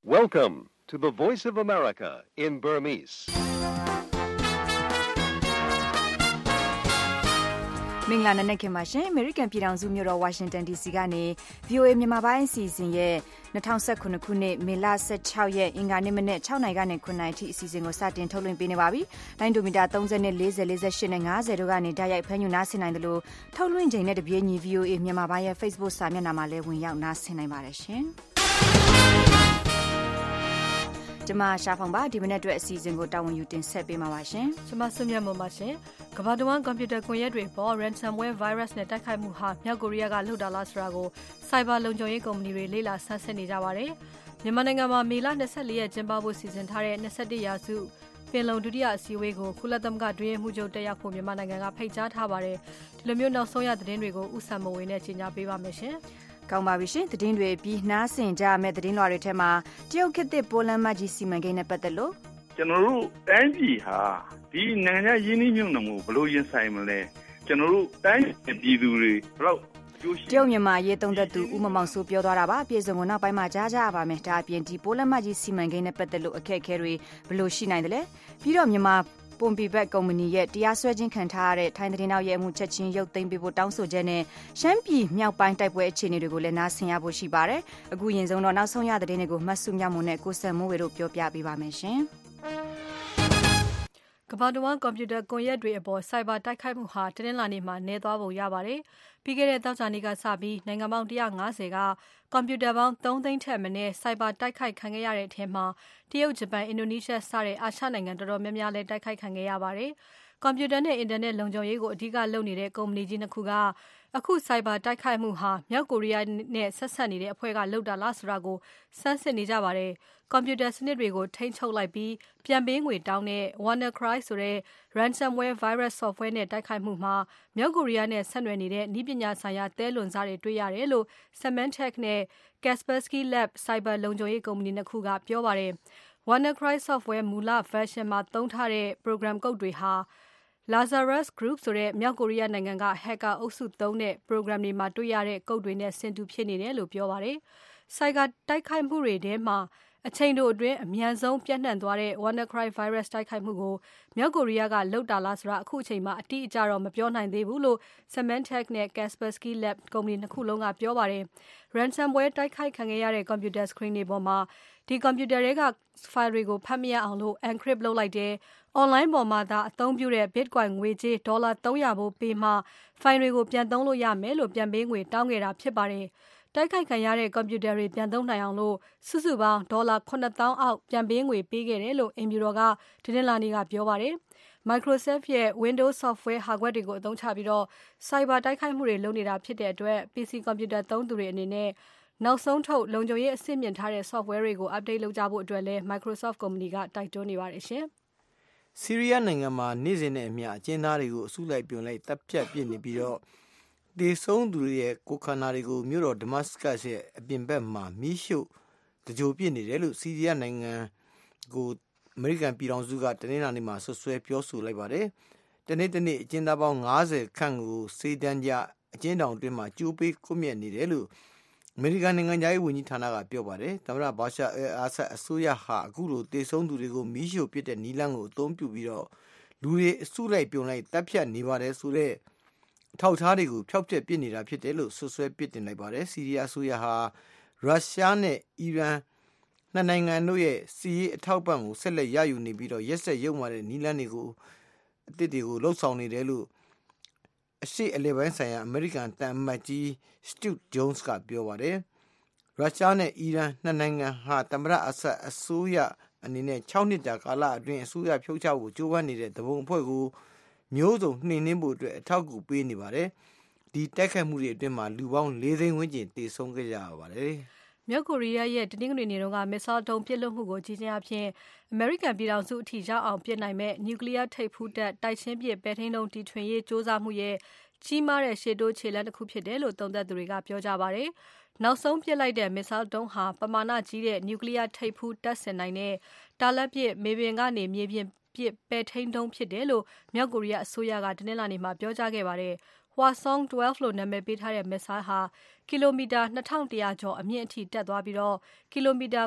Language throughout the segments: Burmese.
Welcome to the Voice of America in Burmese. မင်္ဂလာနံနက်ခင်းပါရှင် American ပြည်ထောင်စုမြို့တော် Washington DC ကနေ VOA မြန်မာပိုင်းအစီအစဉ်ရဲ့2019ခုနှစ်မေလ16ရက်အင်္ဂါနေ့မနက်6နာရီကနေ9နာရီထိအစီအစဉ်ကိုစတင်ထုတ်လွှင့်ပေးနေပါပြီ။လိုင်းဒိုမီတာ30နဲ့40 48နဲ့50တို့ကနေဓာတ်ရိုက်ဖမ်းယူနားဆင်နိုင်တယ်လို့ထုတ်လွှင့်ချိန်နဲ့တပြေးညီ VOA မြန်မာပိုင်းရဲ့ Facebook စာမျက်နှာမှာလည်းဝင်ရောက်နားဆင်နိုင်ပါတယ်ရှင်။ကျမရှာဖောင်ပါဒီမနေ့အတွက်အစီအစဉ်ကိုတာဝန်ယူတင်ဆက်ပေးမှာပါရှင်ကျမဆွမြတ်မွန်ပါရှင်ကမ္ဘာတဝန်းကွန်ပျူတာကွန်ရက်တွေပေါ် ransomware virus နဲ့တိုက်ခိုက်မှုဟာမြောက်ကိုရီးယားကလုပ်တာလားဆိုတာကို cyber လုံခြုံရေးကုမ္ပဏီတွေလေ့လာဆန်းစစ်နေကြပါတယ်မြန်မာနိုင်ငံမှာမေလ24ရက်ကျင်းပဖို့စီစဉ်ထားတဲ့21ရာစုပင်လုံဒုတိယအစည်းအဝေးကိုကုလသမဂ္ဂတွင်းမှုချုပ်တက်ရောက်ဖို့မြန်မာနိုင်ငံကဖိတ်ကြားထားပါတယ်ဒီလိုမျိုးနောက်ဆုံးရသတင်းတွေကိုဥဆန်မဝေနဲ့ကြီးညာပေးပါမယ်ရှင်ကောင်းပါပြီရှင်သတင်းတွေပြီးနှားဆင်ကြမဲ့သတင်းလွှာတွေထဲမှာတရုတ်ခေတ်သစ်ပိုလန်မကြီးစီမံကိန်းနဲ့ပတ်သက်လို့ကျွန်တော်တို့တိုင်းပြည်ဟာဒီနိုင်ငံရင်းနှီးမြှုပ်နှံမှုဘယ်လိုရင်ဆိုင်မလဲကျွန်တော်တို့တိုင်းပြည်သူတွေဘယ်တော့တရုတ်မြန်မာရေးသုံးသက်သူဦးမမောင်စိုးပြောသွားတာပါပြည်စုံကိုနောက်ပိုင်းမှာကြားကြရပါမယ်ဒါအပြင်ဒီပိုလန်မကြီးစီမံကိန်းနဲ့ပတ်သက်လို့အခက်အခဲတွေဘယ်လိုရှိနိုင်တယ်လဲပြီးတော့မြန်မာပွန်ပီဘက်ကုမ္ပဏီရဲ့တရားစွဲခြင်းခံထားရတဲ့ထိုင်းသတင်းတောက်ရဲ့အမှုချက်ချင်းရုပ်သိမ်းပေးဖို့တောင်းဆိုချက်နဲ့ရှမ်းပြည်မြောက်ပိုင်းတိုက်ပွဲအခြေအနေတွေကိုလည်းနားဆင်ရဖို့ရှိပါတယ်။အခုရင်ဆုံးတော့နောက်ဆုံးရသတင်းတွေကိုမတ်စုမြတ်မွန်နဲ့ကိုစံမိုးဝေတို့ပြောပြပေးပါမယ်ရှင်။ကမ္ဘာတဝန်းကွန်ပျူတာကွန်ရက်တွေအပေါ် cyber တိုက်ခိုက်မှုဟာတနင်္လာနေ့မှာနည်းသွားပုံရပါတယ်။ပြီးခဲ့တဲ့သောကြာနေ့ကစပြီးနိုင်ငံပေါင်း150ကကွန်ပျူတာပေါင်း3သိန်းထက်မနည်း cyber တိုက်ခိုက်ခံခဲ့ရတဲ့အထက်မှာတရုတ်၊ဂျပန်၊အင်ဒိုနီးရှားစတဲ့အာရှနိုင်ငံတော်တော်များများလည်းတိုက်ခိုက်ခံခဲ့ရပါတယ်။ကွန်ပျူတာနဲ့အင်တာနက်လုံခြုံရေးကိုအဓိကလုပ်နေတဲ့ကုမ္ပဏီကြီးနှစ်ခုကအခု cyber တိုက်ခိုက်မှုဟာမြောက်ကိုရီးယားနဲ့ဆက်ဆက်နေတဲ့အဖွဲ့ကလုပ်တာလားဆိုတာကိုစမ်းစစ်နေကြပါတယ်။ကွန်ပျူတာစနစ်တွေကိုထိန်းချုပ်လိုက်ပြီးပြန်ပေးငွေတောင်းတဲ့ WannaCry ဆိုတဲ့ ransomware virus software နဲ့တိုက်ခိုက်မှုမှာမြောက်ကိုရီးယားနဲ့ဆက်နွယ်နေတဲ့နည်းပညာဆိုင်ရာသဲလွန်စတွေတွေ့ရတယ်လို့ Symantec နဲ့ Kaspersky Lab cyber လုံခြုံရေးကုမ္ပဏီနှစ်ခုကပြောပါတယ်။ WannaCry software မူလ version မှာသုံးထားတဲ့ program code တွေဟာ Lazarus Group ဆိုတဲ့မြောက်ကိုရီးယားနိုင်ငံက hacker အုပ်စုသုံးတဲ့ program တွေမှာတွေ့ရတဲ့ code တွေနဲ့ဆင်တူဖြစ်နေတယ်လို့ပြောပါတယ်။ cyber တိုက်ခိုက်မှုတွေထဲမှာအချိန်တိုအတွင်းအမြန်ဆုံးပြန့်နှံ့သွားတဲ့ WannaCry virus တိုက်ခိုက်မှုကိုမြောက်ကိုရီးယားကလုပ်တာလားဆိုတာအခုအချိန်မှာအတိအကျတော့မပြောနိုင်သေးဘူးလို့ Symantec နဲ့ Kaspersky Lab ကုမ္ပဏီနှစ်ခုလုံးကပြောပါတယ်။ ransomware တိုက်ခိုက်ခံခဲ့ရတဲ့ computer screen တွေပေါ်မှာဒီကွန်ပျူတာတွေက file တွေကိုဖတ်မရအောင်လို့ encrypt လုပ်လိုက်တယ်။ online ပေါ်မှာသာအသုံးပြုတဲ့ Bitcoin ငွေကြေးဒေါ်လာ300ဖိုးပေးမှ file တွေကိုပြန်သုံးလို့ရမယ်လို့ပြန်ပေးငွေတောင်းခဲ့တာဖြစ်ပါတယ်။တိုက်ခိုက်ခံရတဲ့ကွန်ပျူတာတွေပြန်သုံးနိုင်အောင်လို့စုစုပေါင်းဒေါ်လာ9000အောက်ပြန်ပေးငွေပေးခဲ့တယ်လို့အိမ်ဖြူတော်ကဒီနေ့လာနေ့ကပြောပါတယ်။ Microsoft ရဲ့ Windows software hardware တွေကိုအသုံးချပြီး cyber တိုက်ခိုက်မှုတွေလုပ်နေတာဖြစ်တဲ့အတွက် PC ကွန်ပျူတာသုံးသူတွေအနေနဲ့နောက်ဆုံးထုတ်လုံခြုံရေးအဆင့်မြင့်ထားတဲ့ software တွေကို update လုပ်ကြဖို့အတွက်လည်း Microsoft ကုမ္ပဏီကတိုက်တွန်းနေပါတယ်ရှင်။ဆီးရီးယားနိုင်ငံမှာနေ့စဉ်နဲ့အမျှအကျဉ်းသားတွေကိုအစုလိုက်ပြုံလိုက်တပ်ဖြတ်ပစ်နေပြီးတော့ဒေဆုံးသူတွေရဲ့ကိုယ်ခန္ဓာတွေကိုမြို့တော်ဒမတ်စကတ်ရဲ့အပြင်ဘက်မှာမီးရှို့တကြိုပစ်နေတယ်လို့ဆီးရီးယားနိုင်ငံကိုအမေရိကန်ပြည်ထောင်စုကတနင်္လာနေ့မှာဆွဆွဲပြောဆိုလိုက်ပါတယ်။တနေ့တနေ့အကျဉ်းသားပေါင်း90ခန့်ကိုစေတန်းကြအကျဉ်းထောင်အတွင်းမှာကျိုးပေးကွပ်မျက်နေတယ်လို့အမေရိကန်နိုင်ငံသားရေးဝန်ကြီးဌာနကပြောပါတယ်။သမ္မတဘာရှာအယ်အာဆတ်အစိုးရဟာအခုလိုတေဆုံးသူတွေကိုမီးရှို့ပစ်တဲ့နည်းလမ်းကိုအသုံးပြုပြီးတော့လူတွေအစုလိုက်ပြုံလိုက်တပ်ဖြတ်နေပါတယ်ဆိုတဲ့အထောက်အထားတွေကိုဖျောက်ဖျက်ပစ်နေတာဖြစ်တယ်လို့ဆွဆွဲပစ်တင်လိုက်ပါတယ်။ဆီးရီးယားအစိုးရဟာရုရှားနဲ့အီရန်နှစ်နိုင်ငံတို့ရဲ့စီးရေးအထောက်ပံ့ကိုဆက်လက်ရယူနေပြီးတော့ရက်ဆက်ရုံမာတဲ့နည်းလမ်းတွေကိုအသစ်တွေကိုလှုပ်ဆောင်နေတယ်လို့အရှေ့အလယ်ပိုင်းဆိုင်ရာအမေရိကန်တန်အမတ်ကြီး Stuart Jones ကပြောပါတယ်။ရုရှားနဲ့အီရန်နှစ်နိုင်ငံဟာသမ္မတအဆတ်အစိုးရအနေနဲ့6နှစ်တာကာလအတွင်းအစိုးရဖြုတ်ချဖို့ကြိုးပမ်းနေတဲ့တပုံအဖွဲ့ကိုမျိုးစုံနှိမ်နင်းဖို့အတွက်အထောက်အကူပေးနေပါတယ်။ဒီတိုက်ခိုက်မှုတွေအတွင်းမှာလူပေါင်း4သိန်းဝန်းကျင်တေဆုံးခဲ့ကြရပါတယ်။မြောက်ကိုရီးယားရဲ့တနင်္ဂနွေနေ့ကမစ်ဆိုင်းဒုံးပစ်လွှတ်မှုကိုကြီးခြင်းအဖြစ်အမေရိကန်ပြည်ထောင်စုအထိရောက်အောင်ပစ်နိုင်မဲ့နျူကလ িয়ারထိပ်ဖူးတပ်တိုက်ချင်းပစ်ပဲထိန်းဒုံးတီထွင်ရေးစ조사မှုရဲ့ကြီးမားတဲ့ရှေ့တိုးခြေလှမ်းတစ်ခုဖြစ်တယ်လို့သုံးသပ်သူတွေကပြောကြပါတယ်။နောက်ဆုံးပစ်လိုက်တဲ့မစ်ဆိုင်းဒုံးဟာပမာဏကြီးတဲ့နျူကလ িয়ারထိပ်ဖူးတပ်ဆင်နိုင်တဲ့တာလတ်ပစ်မေပြင်ကနေမြေပြင်ပစ်ပဲထိန်းဒုံးဖြစ်တယ်လို့မြောက်ကိုရီးယားအစိုးရကတနင်္လာနေ့မှာပြောကြားခဲ့ပါတယ်။ Hwasong 12လို့နာမည်ပေးထားတဲ့ missile ဟာကီလိုမီတာ2100ကျော်အမြင့်အထိတက်သွားပြီးတော့ကီလိုမီတာ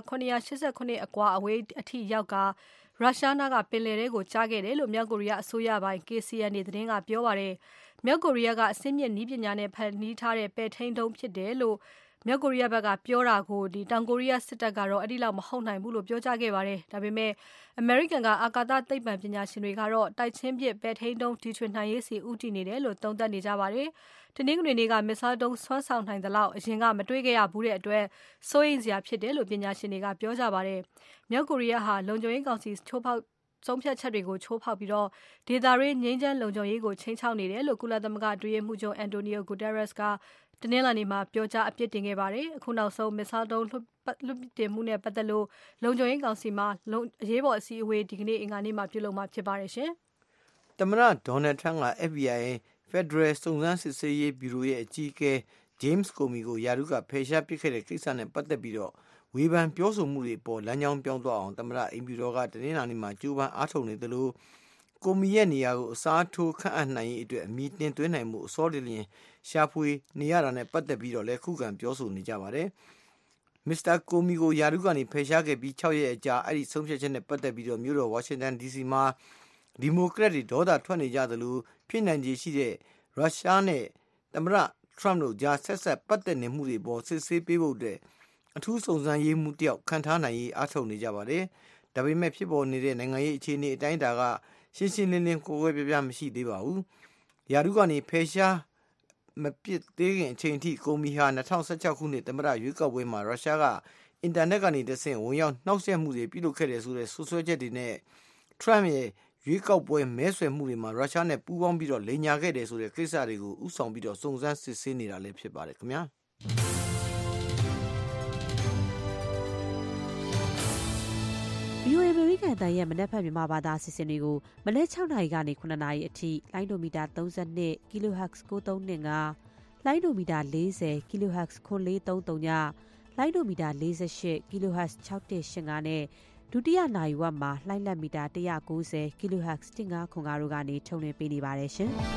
989အကွာအဝေးအထိရောက်ကာရုရှားနားကပင်လယ်ထဲကိုကျခဲ့တယ်လို့မြောက်ကိုရီးယားအစိုးရပိုင်း KCNA သတင်းကပြောပါတယ်။မြောက်ကိုရီးယားကအဆင့်မြင့်နည်းပညာနဲ့ဖန်တီးထားတဲ့ပဲ့ထိန်းဒုံးဖြစ်တယ်လို့မြောက်ကိုရီးယားဘက်ကပြောတာကိုတောင်ကိုရီးယားစစ်တပ်ကတော့အဲ့ဒီလောက်မဟုတ်နိုင်ဘူးလို့ပြောကြားခဲ့ပါတယ်။ဒါပေမဲ့အမေရိကန်ကအာကာသသိပ္ပံပညာရှင်တွေကတော့တိုက်ချင်းပစ်ပဲ့ထိန်းဒုံးတီထွင်နိုင်ရေးစီဦးတည်နေတယ်လို့သုံးသပ်နေကြပါတယ်။တနင်္ဂနွေနေ့ကမစ်ဆိုင်းဒုံးဆွမ်းဆောင်နိုင်သလောက်အရင်ကမတွေ့ခဲ့ရဘူးတဲ့အတွက်စိုးရိမ်စရာဖြစ်တယ်လို့ပညာရှင်တွေကပြောကြပါတယ်။မြောက်ကိုရီးယားဟာလုံခြုံရေးကောင်စီဆုံးဖြတ်ချက်တွေကိုချိုးဖောက်ပြီးတော့ဒေသတွင်းငြိမ်းချမ်းလုံခြုံရေးကိုချိန်ချောက်နေတယ်လို့ကုလသမဂ္ဂအတွင်းရေးမှူးချုပ်အန်တိုနီယိုဂူတာရက်စ်ကတနင်္လာနေ့မှာပြောကြားအပြစ်တင်ခဲ့ပါတယ်။အခုနောက်ဆုံးမစ်ဆိုင်းဒုံးလွှတ်တင်မှုနဲ့ပတ်သက်လို့လုံခြုံရေးကောင်စီမှာအရေးပေါ်အစည်းအဝေးဒီကနေ့အင်္ဂါနေ့မှာပြုလုပ်မှာဖြစ်ပါတယ်ရှင်။သမ္မတဒေါ်နယ်ထရန့်က FBI Federal စုံစမ်းစစ်ဆေးရေးဗျူရိုရဲ့အကြီးအကဲ James Comey ကိုယာရုကဖယ်ရှားပစ်ခဲ့တဲ့ကိစ္စနဲ့ပတ်သက်ပြီးတော့ဝေဖန်ပြောဆိုမှုတွေပေါ်လမ်းကြောင်းပြောင်းသွားအောင်သမ္မတအိမ်ဖြူတော်ကတနင်္လာနေ့မှာကြိုးပမ်းအားထုတ်နေသလိုကိုမီရဲ့နေရာကိုအစားထိုးခန့်အပ်နိုင်ရေးအတွက်အမိတင်သွင်းနိုင်မှုအစောတလျင်ရှာဖွေနေရတာနဲ့ပတ်သက်ပြီးတော့လည်းခုခံပြောဆိုနေကြပါတယ်။မစ္စတာကိုမီကိုယာရုကနေဖယ်ရှားခဲ့ပြီး6ရက်အကြာအဲ့ဒီဆုံးဖြတ်ချက်နဲ့ပတ်သက်ပြီးတော့မြို့တော်ဝါရှင်တန် DC မှာဒီမိုကရက်တွေဒေါသထွက်နေကြသလိုဖြစ်နိုင်ခြေရှိတဲ့ရုရှားနဲ့သမ္မတထရမ့်တို့ကြားဆက်ဆက်ပတ်သက်နေမှုတွေပေါ်စစ်ဆေးပေးဖို့အတွက်အထူးစုံစမ်းရေးမှုတယောက်ခံထားနိုင်ရေးအားထုတ်နေကြပါတယ်။ဒါပေမဲ့ဖြစ်ပေါ်နေတဲ့နိုင်ငံရေးအခြေအနေအတိုင်းအတာကရှင်းရှင်းလင်းလင်းကိုယ်ွယ်ပြပြမရှိသေးပါဘူး။ယာရုကနေဖယ်ရှားမပစ်သေးခင်အချိန်အထိကိုမီဟာ2016ခုနှစ်သမ္မတရွေးကောက်ပွဲမှာရုရှားကအင်တာနက်ကနေတဆင့်ဝင်ရောက်နှောက်ယှက်မှုတွေပြုလုပ်ခဲ့တယ်ဆိုတဲ့ဆွဆွဲချက်တွေနဲ့ထရမ့်ရဲ့ရွေးကောက်ပွဲမဲဆွယ်မှုတွေမှာရုရှားနဲ့ပူးပေါင်းပြီးတော့လိမ်ညာခဲ့တယ်ဆိုတဲ့ကိစ္စတွေကိုဥဆောင်ပြီးတော့စုံစမ်းစစ်ဆေးနေတာလည်းဖြစ်ပါတယ်ခင်ဗျာ VOA အမေရိကန်တန်ရဲ့မနက်ဖြန်မြန်မာဘာသာအစီအစဉ်တွေကိုမနက်6နာရီကနေ9နာရီအထိလိုင်းဒိုမီတာ32 kHz 9325လိုင်းဒိုမီတာ40 kHz 9433ညလိုင်းဒိုမီတာ48 kHz 6185နဲ့ဒုတိယနာရီဝက်မှာလိုင်းလက်မီတာ190 kHz 1505တို့ကနေထုတ်လွှင့်ပေးနေပါတယ်ရှင်။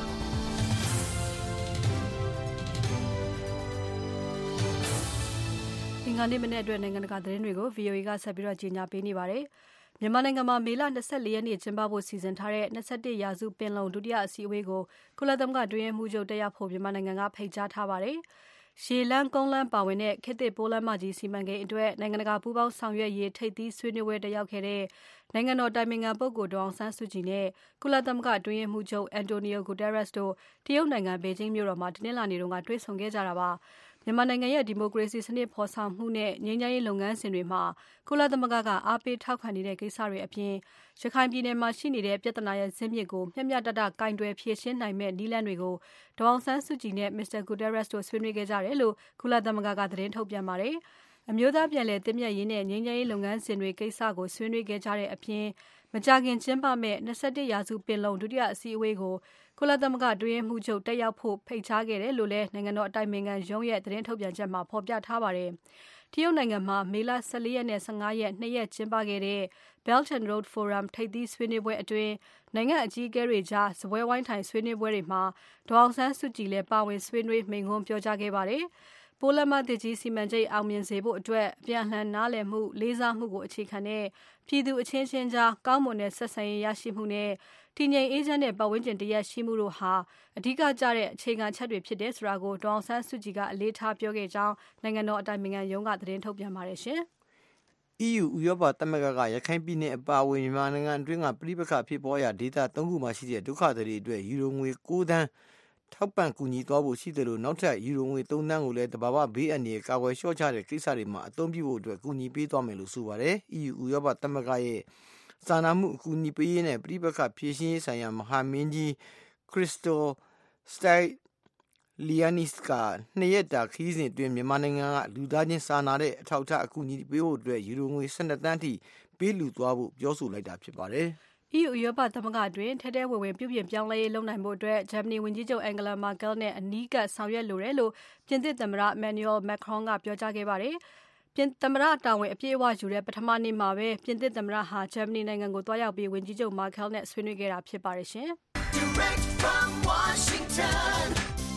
အင်္ဂါနေ့မနေ့အတွက်နိုင်ငံတကာသတင်းတွေကို VOA ကဆက်ပြီးတော့ကြီးညာပေးနေပါတယ်။မြန်မာနိုင်ငံမှာမေလ24ရက်နေ့ကျင်းပဖို့စီစဉ်ထားတဲ့21ရာစုပင်လုံဒုတိယအစည်းအဝေးကိုကုလသမဂ္ဂတွင်းမှုချုပ်တက်ရောက်ဖို့မြန်မာနိုင်ငံကဖိတ်ကြားထားပါတယ်။ရှေလန်းကုန်းလန်းပါဝင်တဲ့ခေတ်သစ်ပိုးလမ်းမကြီးစီမံကိန်းအတွက်နိုင်ငံတကာပူးပေါင်းဆောင်ရွက်ရေးထိပ်သီးဆွေးနွေးပွဲတက်ရောက်ခဲ့တဲ့နိုင်ငံတော်တိုင်ပင်ခံပုဂ္ဂိုလ်ဒေါ်အောင်ဆန်းစုကြည်နဲ့ကုလသမဂ္ဂအတွင်းရေးမှူးချုပ်အန်တိုနီယိုဂူတာရက်စ်တို့တရုတ်နိုင်ငံဘေကျင်းမြို့တော်မှာတနင်္လာနေ့ကတွေ့ဆုံခဲ့ကြတာပါ။မြန်မာနိုင်ငံရဲ့ဒီမိုကရေစီစနစ်ဖော်ဆောင်မှုနဲ့ငြိမ်းချမ်းရေးလုပ်ငန်းစဉ်တွေမှာကုလသမဂ္ဂကအားပေးထောက်ခံနေတဲ့ကိစ္စတွေအပြင်ရခိုင်ပြည်နယ်မှာရှိနေတဲ့ပြဿနာရဲ့ဇစ်မြစ်ကိုမျှမျှတတကင်တွယ်ဖြေရှင်းနိုင်မဲ့နည်းလမ်းတွေကိုဒေါ်အောင်ဆန်းစုကြည်နဲ့မစ္စတာဂူတာရက်စ်တို့ဆွေးနွေးခဲ့ကြတယ်လို့ကုလသမဂ္ဂကသတင်းထုတ်ပြန်ပါတယ်။အမျိုးသားပြည်လဲတင်မြတ်ရေးနဲ့ငြိမ်းချမ်းရေးလုပ်ငန်းစဉ်တွေကိစ္စကိုဆွေးနွေးခဲ့ကြတဲ့အပြင်မကြာခင်ကျင်းပမဲ့21ရာစုပင်လုံဒုတိယအစည်းအဝေးကိုကုလသမဂ္ဂအတွင်းရေးမှူးချုပ်တက်ရောက်ဖို့ဖိတ်ကြားခဲ့တယ်လို့လည်းနိုင်ငံတော်အတိုင်ပင်ခံရုံးရဲ့သတင်းထုတ်ပြန်ချက်မှာဖော်ပြထားပါတယ်။တရုတ်နိုင်ငံမှာမေလ14ရက်နဲ့15ရက်2ရက်ကျင်းပခဲ့တဲ့ Belt and Road Forum ထိပ်သီးဆွေးနွေးပွဲအတွင်းနိုင်ငံအကြီးအကဲတွေကြားစပွဲဝိုင်းထိုင်ဆွေးနွေးပွဲတွေမှာဒေါ်အောင်ဆန်းစုကြည်လည်းပါဝင်ဆွေးနွေးမိန့်ခွန်းပြောကြားခဲ့ပါတယ်။ပိုးလမ်းမသစ်ကြီးစီမံကိန်းအောင်မြင်စေဖို့အတွက်အပြန်အလှန်နားလည်မှုလေးစားမှုကိုအခြေခံတဲ့ပြည်သူအချင်းချင်းကြားကောင်းမွန်တဲ့ဆက်ဆံရေးရရှိမှုနဲ့တည်ငြိမ်အေးချမ်းတဲ့ပတ်ဝန်းကျင်တရက်ရှိမှုတို့ဟာအဓိကကျတဲ့အခြေခံချက်တွေဖြစ်တဲ့ဆိုတာကိုဒေါ်အောင်ဆန်းစုကြည်ကအလေးထားပြောခဲ့ကြောင်းနိုင်ငံတော်အတိုင်ပင်ခံရုံးကသတင်းထုတ်ပြန်ပါတယ်ရှင်။ EU ဥရောပသမဂ္ဂကရခိုင်ပြည်နယ်အပါအဝင်မြန်မာနိုင်ငံအတွင်းကပြည်ပခဖြစ်ပေါ်ရာဒေသ3ခုမှာရှိတဲ့ဒုက္ခသည်တွေအတွက်ယူရိုငွေ9သန်းထောက်ပံ့ကူညီသွားဖို့ရှိတယ်လို့နောက်ထပ်ယူရိုငွေ3သန်းကိုလည်းတဘာဝဘေးအန္တရာယ်ကာကွယ်လျှော့ချတဲ့ကိစ္စတွေမှာအသုံးပြုဖို့အတွက်ကူညီပေးသွားမယ်လို့ဆိုပါတယ်။ EU ဥရောပသမဂ္ဂရဲ့စာနာမှုအကူအညီပေးရေးနဲ့ပြည်ပခဖြည့်ရှင်းရေးဆိုင်ရာမဟာမင်းကြီးခရစ်စတိုစတိုင်လီယာနီစ်က2ရက်တာခရီးစဉ်အတွင်းမြန်မာနိုင်ငံကလူသားချင်းစာနာတဲ့အထောက်အထားအကူအညီပေးဖို့အတွက်ယူရိုငွေ12သန်းထိပေးလူသွားဖို့ပြောဆိုလိုက်တာဖြစ်ပါတယ်။ EU ဥရောပသမဂ္ဂအတွင်းထဲထဲဝင်ဝင်ပြုပြင်ပြောင်းလဲရေးလုပ်နိုင်ဖို့အတွက်ဂျာမနီဝန်ကြီးချုပ်အန်ဂလာမာကဲလ်နဲ့အနီးကပ်ဆောင်ရွက်လိုတယ်လို့ပြင်သစ်သမ္မတ Emmanuel Macron ကပြောကြားခဲ့ပါတယ်။ပြင်သမ္မတတာဝန်အပြည့်အဝယူတဲ့ပထမနေ့မှာပဲပြင်သစ်သမ္မတဟာဂျာမနီနိုင်ငံကိုတွားရောက်ပြီးဝန်ကြီးချုပ်မာကဲလ်နဲ့ဆွေးနွေးခဲ့တာဖြစ်ပါတယ်ရှင်။ Direct from Washington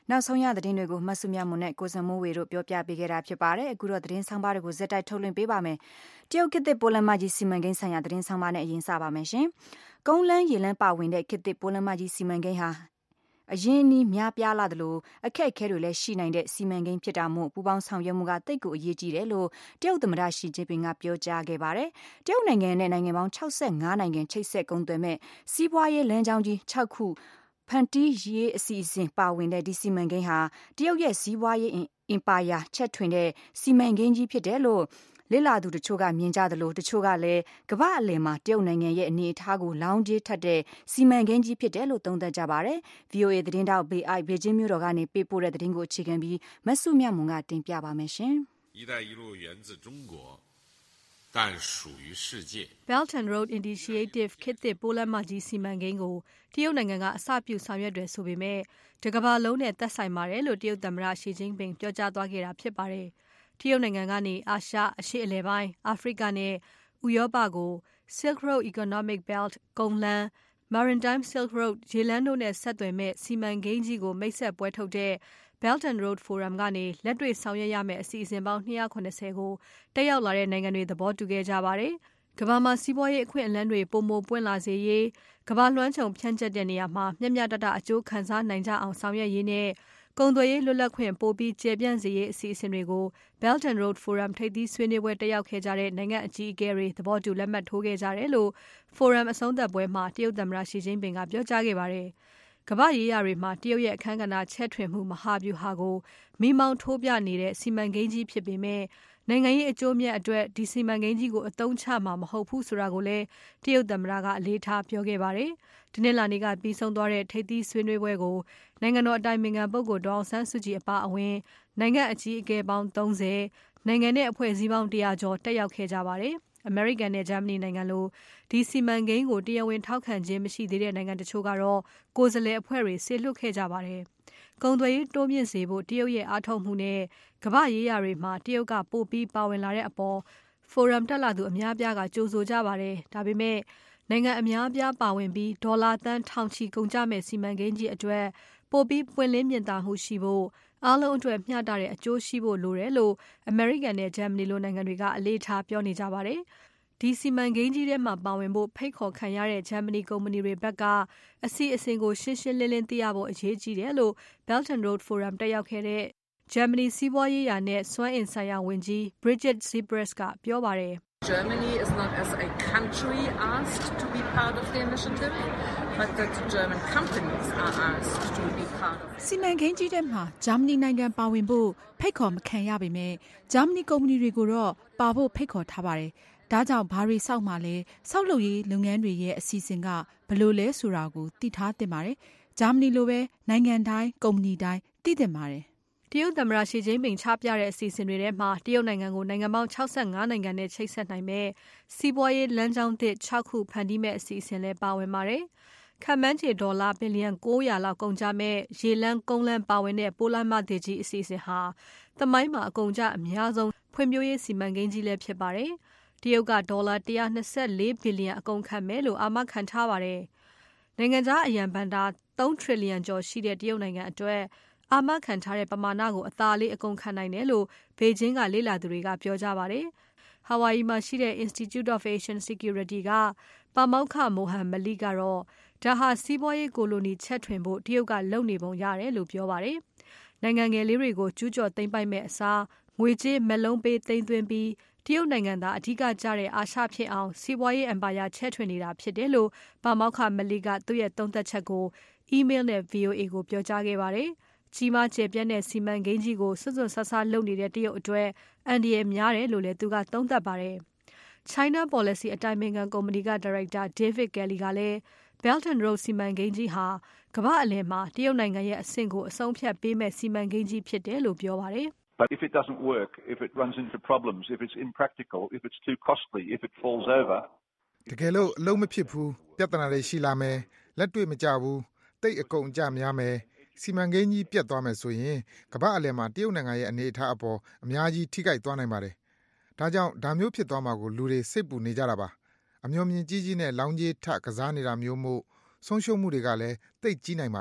နောက်ဆုံးရသတင်းတွေကိုမဆုမြမွန်နဲ့ကိုစံမိုးဝေတို့ပြောပြပေးခဲ့တာဖြစ်ပါတယ်အခုတော့သတင်းဆောင်ပါတွေကိုဇက်တိုက်ထုတ်လွှင့်ပေးပါမယ်တရုတ်ခေတ်သစ်ပိုးလမ်းမကြီးစီမံကိန်းဆိုင်ရာသတင်းဆောင်ပါနဲ့အရင်စပါမယ်ရှင်ကုန်းလန်းရေလမ်းပါဝင်တဲ့ခေတ်သစ်ပိုးလမ်းမကြီးစီမံကိန်းဟာအရင်နီးများပြားလာသလိုအခက်အခဲတွေလည်းရှိနိုင်တဲ့စီမံကိန်းဖြစ်တာမို့ပူပေါင်းဆောင်ရွက်မှုကတိတ်ကိုအရေးကြီးတယ်လို့တရုတ်သမ္မတရှီကျင်းပင်ကပြောကြားခဲ့ပါတယ်။တရုတ်နိုင်ငံနဲ့နိုင်ငံပေါင်း65နိုင်ငံချိတ်ဆက်ကုန်သွယ်မဲ့စီးပွားရေးလမ်းကြောင်းကြီး6ခုဖန်တီးရေးအစီအစဉ်ပါဝင်တဲ့ဒီစီမံကိန်းဟာတရုတ်ရဲ့စီးပွားရေးအင်ပါယာချက်ထွင်တဲ့စီမံကိန်းကြီးဖြစ်တယ်လို့လေ့လာသူတချို့ကမြင်ကြသလိုတချို့ကလည်းကမ္ဘာအလယ်မှာတရုတ်နိုင်ငံရဲ့အနေအထားကိုလောင်းကြီးထပ်တဲ့စီမံကိန်းကြီးဖြစ်တယ်လို့သုံးသပ်ကြပါတယ်။ VOA သတင်းတောက်ဘေကျင်းမြို့တော်ကနေပေးပို့တဲ့သတင်းကိုအခြေခံပြီးမဆုမြမွန်ကတင်ပြပါမယ်ရှင်။一带一路源自中国，但属于世界。 Belt and Road Initiative ခေတ်သစ်ပိုးလမ်းမကြီးစီမံကိန်းကိုတရုတ်နိုင်ငံကအစပြုဆောင်ရွက်တယ်ဆိုပေမဲ့တကမ္ဘာလုံးနဲ့သက်ဆိုင်ပါတယ်လို့တရုတ်သမ္မတရှီကျင်းပင်ပြောကြားသွားခဲ့တာဖြစ်ပါတယ်။တရုတ်နိုင်ငံကနေအာရှ၊အရှေ့အလယ်ပိုင်း၊အာဖရိကနဲ့ဥရောပကို Silk Road Economic Belt ကုန်းလမ်း Maritime Silk Road ရေလမ်းတို့နဲ့ဆက်သွယ်မဲ့စီမံကိန်းကြီးကိုမိတ်ဆက်ပွဲထုတ်တဲ့ Belt and Road Forum ကနေလက်တွေ့ဆောင်ရွက်ရမယ့်အစီအစဉ်ပေါင်း290ကိုတက်ရောက်လာတဲ့နိုင်ငံတွေသဘောတူခဲ့ကြပါတယ်။ကမ္ဘာမှာစီးပွားရေးအခွင့်အလမ်းတွေပိုမိုပွင့်လာစေရေးကမ္ဘာလွှမ်းခြုံဖြန့်ကျက်တဲ့နေရာမှာမျှမျှတတအကျိုးခံစားနိုင်ကြအောင်ဆောင်ရွက်ရေးနဲ့ကုန်သွယ်ရေးလွတ်လပ်ခွင့်ပိုပြီးကျယ်ပြန့်စေရေးအစီအစဉ်တွေကို Belt and Road Forum ထိပ်သီးဆွေးနွေးပွဲတက်ရောက်ခဲ့ကြတဲ့နိုင်ငံအကြီးအကဲတွေသဘောတူလက်မှတ်ထိုးခဲ့ကြတယ်လို့ Forum အဆုံးသတ်ပွဲမှာတရုတ်သမ္မတရှီကျင်းပင်ကပြောကြားခဲ့ပါတယ်။ကမ္ဘာ့ရေးရာတွေမှာတရုတ်ရဲ့အခမ်းကဏ္ဍချဲ့ထွင်မှုမဟာဗျူဟာကိုမိမောင်းထိုးပြနေတဲ့စီမံကိန်းကြီးဖြစ်ပေမဲ့နိုင်ငံရေးအကျိုးမြတ်အတွက်ဒီစီမံကိန်းကြီးကိုအသုံးချမှာမဟုတ်ဘူးဆိုတာကိုလည်းတရုတ်သမ္မတကအလေးထားပြောခဲ့ပါတယ်။ဒီနေ့လာနေ့ကပြီးဆုံးသွားတဲ့ထိပ်သီးဆွေးနွေးပွဲကိုနိုင်ငံတော်အတိုင်ပင်ခံပုဂ္ဂိုလ်ဒေါ်အောင်ဆန်းစုကြည်အပါအဝင်နိုင်ငံအကြီးအကဲပေါင်း30နိုင်ငံနဲ့အဖွဲ့အစည်းပေါင်း100ကျော်တက်ရောက်ခဲ့ကြပါတယ်။ အမေရိကန်နဲ့ဂျာမနီနိုင်ငံလိုဒီစီမံကိန်းကိုတရားဝင်ထောက်ခံခြင်းမရှိသေးတဲ့နိုင်ငံတချို့ကတော့ကိုယ်စားလှယ်အဖွဲ့တွေဆေလွတ်ခဲ့ကြပါတယ်။ကုန်သွယ်ရေးတိုးမြင့်စေဖို့တရုတ်ရဲ့အားထုတ်မှုနဲ့ကမ္ဘာ့ရေးရာတွေမှာတရုတ်ကပိုပြီးပါဝင်လာတဲ့အပေါ် Forum တက်လာသူအများအပြားကကြိုဆိုကြပါတယ်။ဒါပေမဲ့နိုင်ငံအများအပြားပါဝင်ပြီးဒေါ်လာသန်းထောင်ချီကုန်ကျမဲ့စီမံကိန်းကြီးအတွက်ပိုပြီးပွင့်လင်းမြင်သာမှုရှိဖို့အားလုံးအတွက်မျှတတဲ့အကျိုးရှိဖို့လိုတယ်လို့အမေရိကန်နဲ့ဂျာမနီလိုနိုင်ငံတွေကအလေးထားပြောနေကြပါတယ်။ဒီစီမံကိန်းကြီးထဲမှာပါဝင်ဖို့ဖိတ်ခေါ်ခံရတဲ့ဂျာမနီကုမ္ပဏီတွေဘက်ကအစီအစဉ်ကိုရှင်းရှင်းလင်းလင်းသိရဖို့အရေးကြီးတယ်လို့ Belt and Road Forum တက်ရောက်ခဲ့တဲ့ဂျာမနီစီးပွားရေးရာနဲ့စွမ်းအင်ဆိုင်ရာဝန်ကြီး Brigitte Seebrugge ကပြောပါတယ်။ Germany is not as a country asked to be part of the initiative, but that German companies are asked to be part of it. စီမံကိန်းကြီးထဲမှာဂျာမနီနိုင်ငံပါဝင်ဖို့ဖိတ်ခေါ်မခံရပေမဲ့ဂျာမနီကုမ္ပဏီတွေကိုတော့ပါဖို့ဖိတ်ခေါ်ထားပါတယ်။ဒါကြောင့်ဘာတွေစောက်မှလဲဆောက်လုပ်ရေးလုပ်ငန်းတွေရဲ့အစီအစဉ်ကဘယ်လိုလဲဆိုတာကိုသိထားသင့်ပါတယ်။ဂျာမနီလိုပဲနိုင်ငံတိုင်းကုမ္ပဏီတိုင်းသိသင့်ပါတယ်။တရုတ်သမ္မတရှီကျင်းပင်ချပြတဲ့အစီအစဉ်တွေထဲမှာတရုတ်နိုင်ငံကိုနိုင်ငံပေါင်း65နိုင်ငံနဲ့ချိတ်ဆက်နိုင်မဲ့စီးပွားရေးလမ်းကြောင်းသစ်6ခုဖန်တီးမဲ့အစီအစဉ်လည်းပါဝင်ပါတယ်။ခန့်မှန်းခြေဒေါ်လာဘီလီယံ900လောက်ကုန်ကျမဲ့ရေလမ်းကုန်းလမ်းပါဝင်တဲ့ပိုးလမ်းမသစ်ကြီးအစီအစဉ်ဟာသမိုင်းမှာအကုန်ကျအများဆုံးဖွံ့ဖြိုးရေးစီမံကိန်းကြီးလည်းဖြစ်ပါတယ်။တရုတ်ကဒေါ်လာ124ဘီလီယံအကုန်ခံမယ်လို့အာမခံထားပါတယ်။နိုင်ငံခြားအရန်ဘဏ္ဍာ3ထရီလီယံကျော်ရှိတဲ့တရုတ်နိုင်ငံအတွက်အာမခံထားတဲ့ပမာဏကိုအသာလေးအကုန်ခံနိုင်တယ်လို့ဘေဂျင်းကလေ့လာသူတွေကပြောကြပါတယ်။ Hawaii မှာရှိတဲ့ Institute of Asian Security ကပါမောက္ခမိုဟန်မလီကတော့ဒါဟာစီးပွားရေးကိုလိုနီချက်ထွင်ဖို့တရုတ်ကလုပ်နေပုံရတယ်လို့ပြောပါတယ်။နိုင်ငံငယ်လေးတွေကိုကျူးကျော်သိမ်းပိုက်မဲ့အစားငွေကြေးမက်လုံးပေးသိမ်းသွင်းပြီးတရုတ်နိုင်ငံသားအဓိကကျတဲ့အာရှဖြစ်အောင်စီးပွားရေးအင်ပါယာချက်ထွင်နေတာဖြစ်တယ်လို့ပါမောက္ခမလီကသူ့ရဲ့သုံးသပ်ချက်ကို email နဲ့ VOA ကိုပြောကြားခဲ့ပါတယ်။ကြီးမားကျယ်ပြန့်တဲ့စီမံကိန်းကြီးကိုစွတ်စွတ်ဆဆလုပ်နေတဲ့တရုတ်အတွက်အန္တရာယ်များတယ်လို့လည်းသူကသုံးသပ်ပါတယ်။ China Policy အတိုင်ပင်ခံကုမ္ပဏီကဒါရိုက်တာ David Kelly ကလည်း Belt and Road စီမံကိန်းကြီးဟာကမ္ဘာအလယ်မှာတရုတ်နိုင်ငံရဲ့အဆင့်ကိုအဆုံးဖြတ်ပေးမဲ့စီမံကိန်းကြီးဖြစ်တယ်လို့ပြောပါတယ်။ But if it doesn't work, if it runs into problems, if it's impractical, if it's too costly, if it falls over တကယ်လို့အလုံးမဖြစ်ဘူးပြဿနာတွေရှိလာမယ်လက်တွေ့မကျဘူးတိတ်အကုန်အကျများမယ်စီမံကိန်းကြီးပြတ်သွားမယ်ဆိုရင်ကမ္ဘာအလယ်မှာတရုတ်နိုင်ငံရဲ့အနေအထားအပေါ်အများကြီးထိခိုက်သွားနိုင်ပါတယ်။ဒါကြောင့်ဒါမျိုးဖြစ်သွားမှာကိုလူတွေစိတ်ပူနေကြတာပါ။အမျှော်မြင်ကြီးကြီးနဲ့လောင်းကြီးထကစားနေတာမျိုးမို့ဆုံးရှုံးမှုတွေကလည်းသိပ်ကြီးနိုင်ပါတယ်တ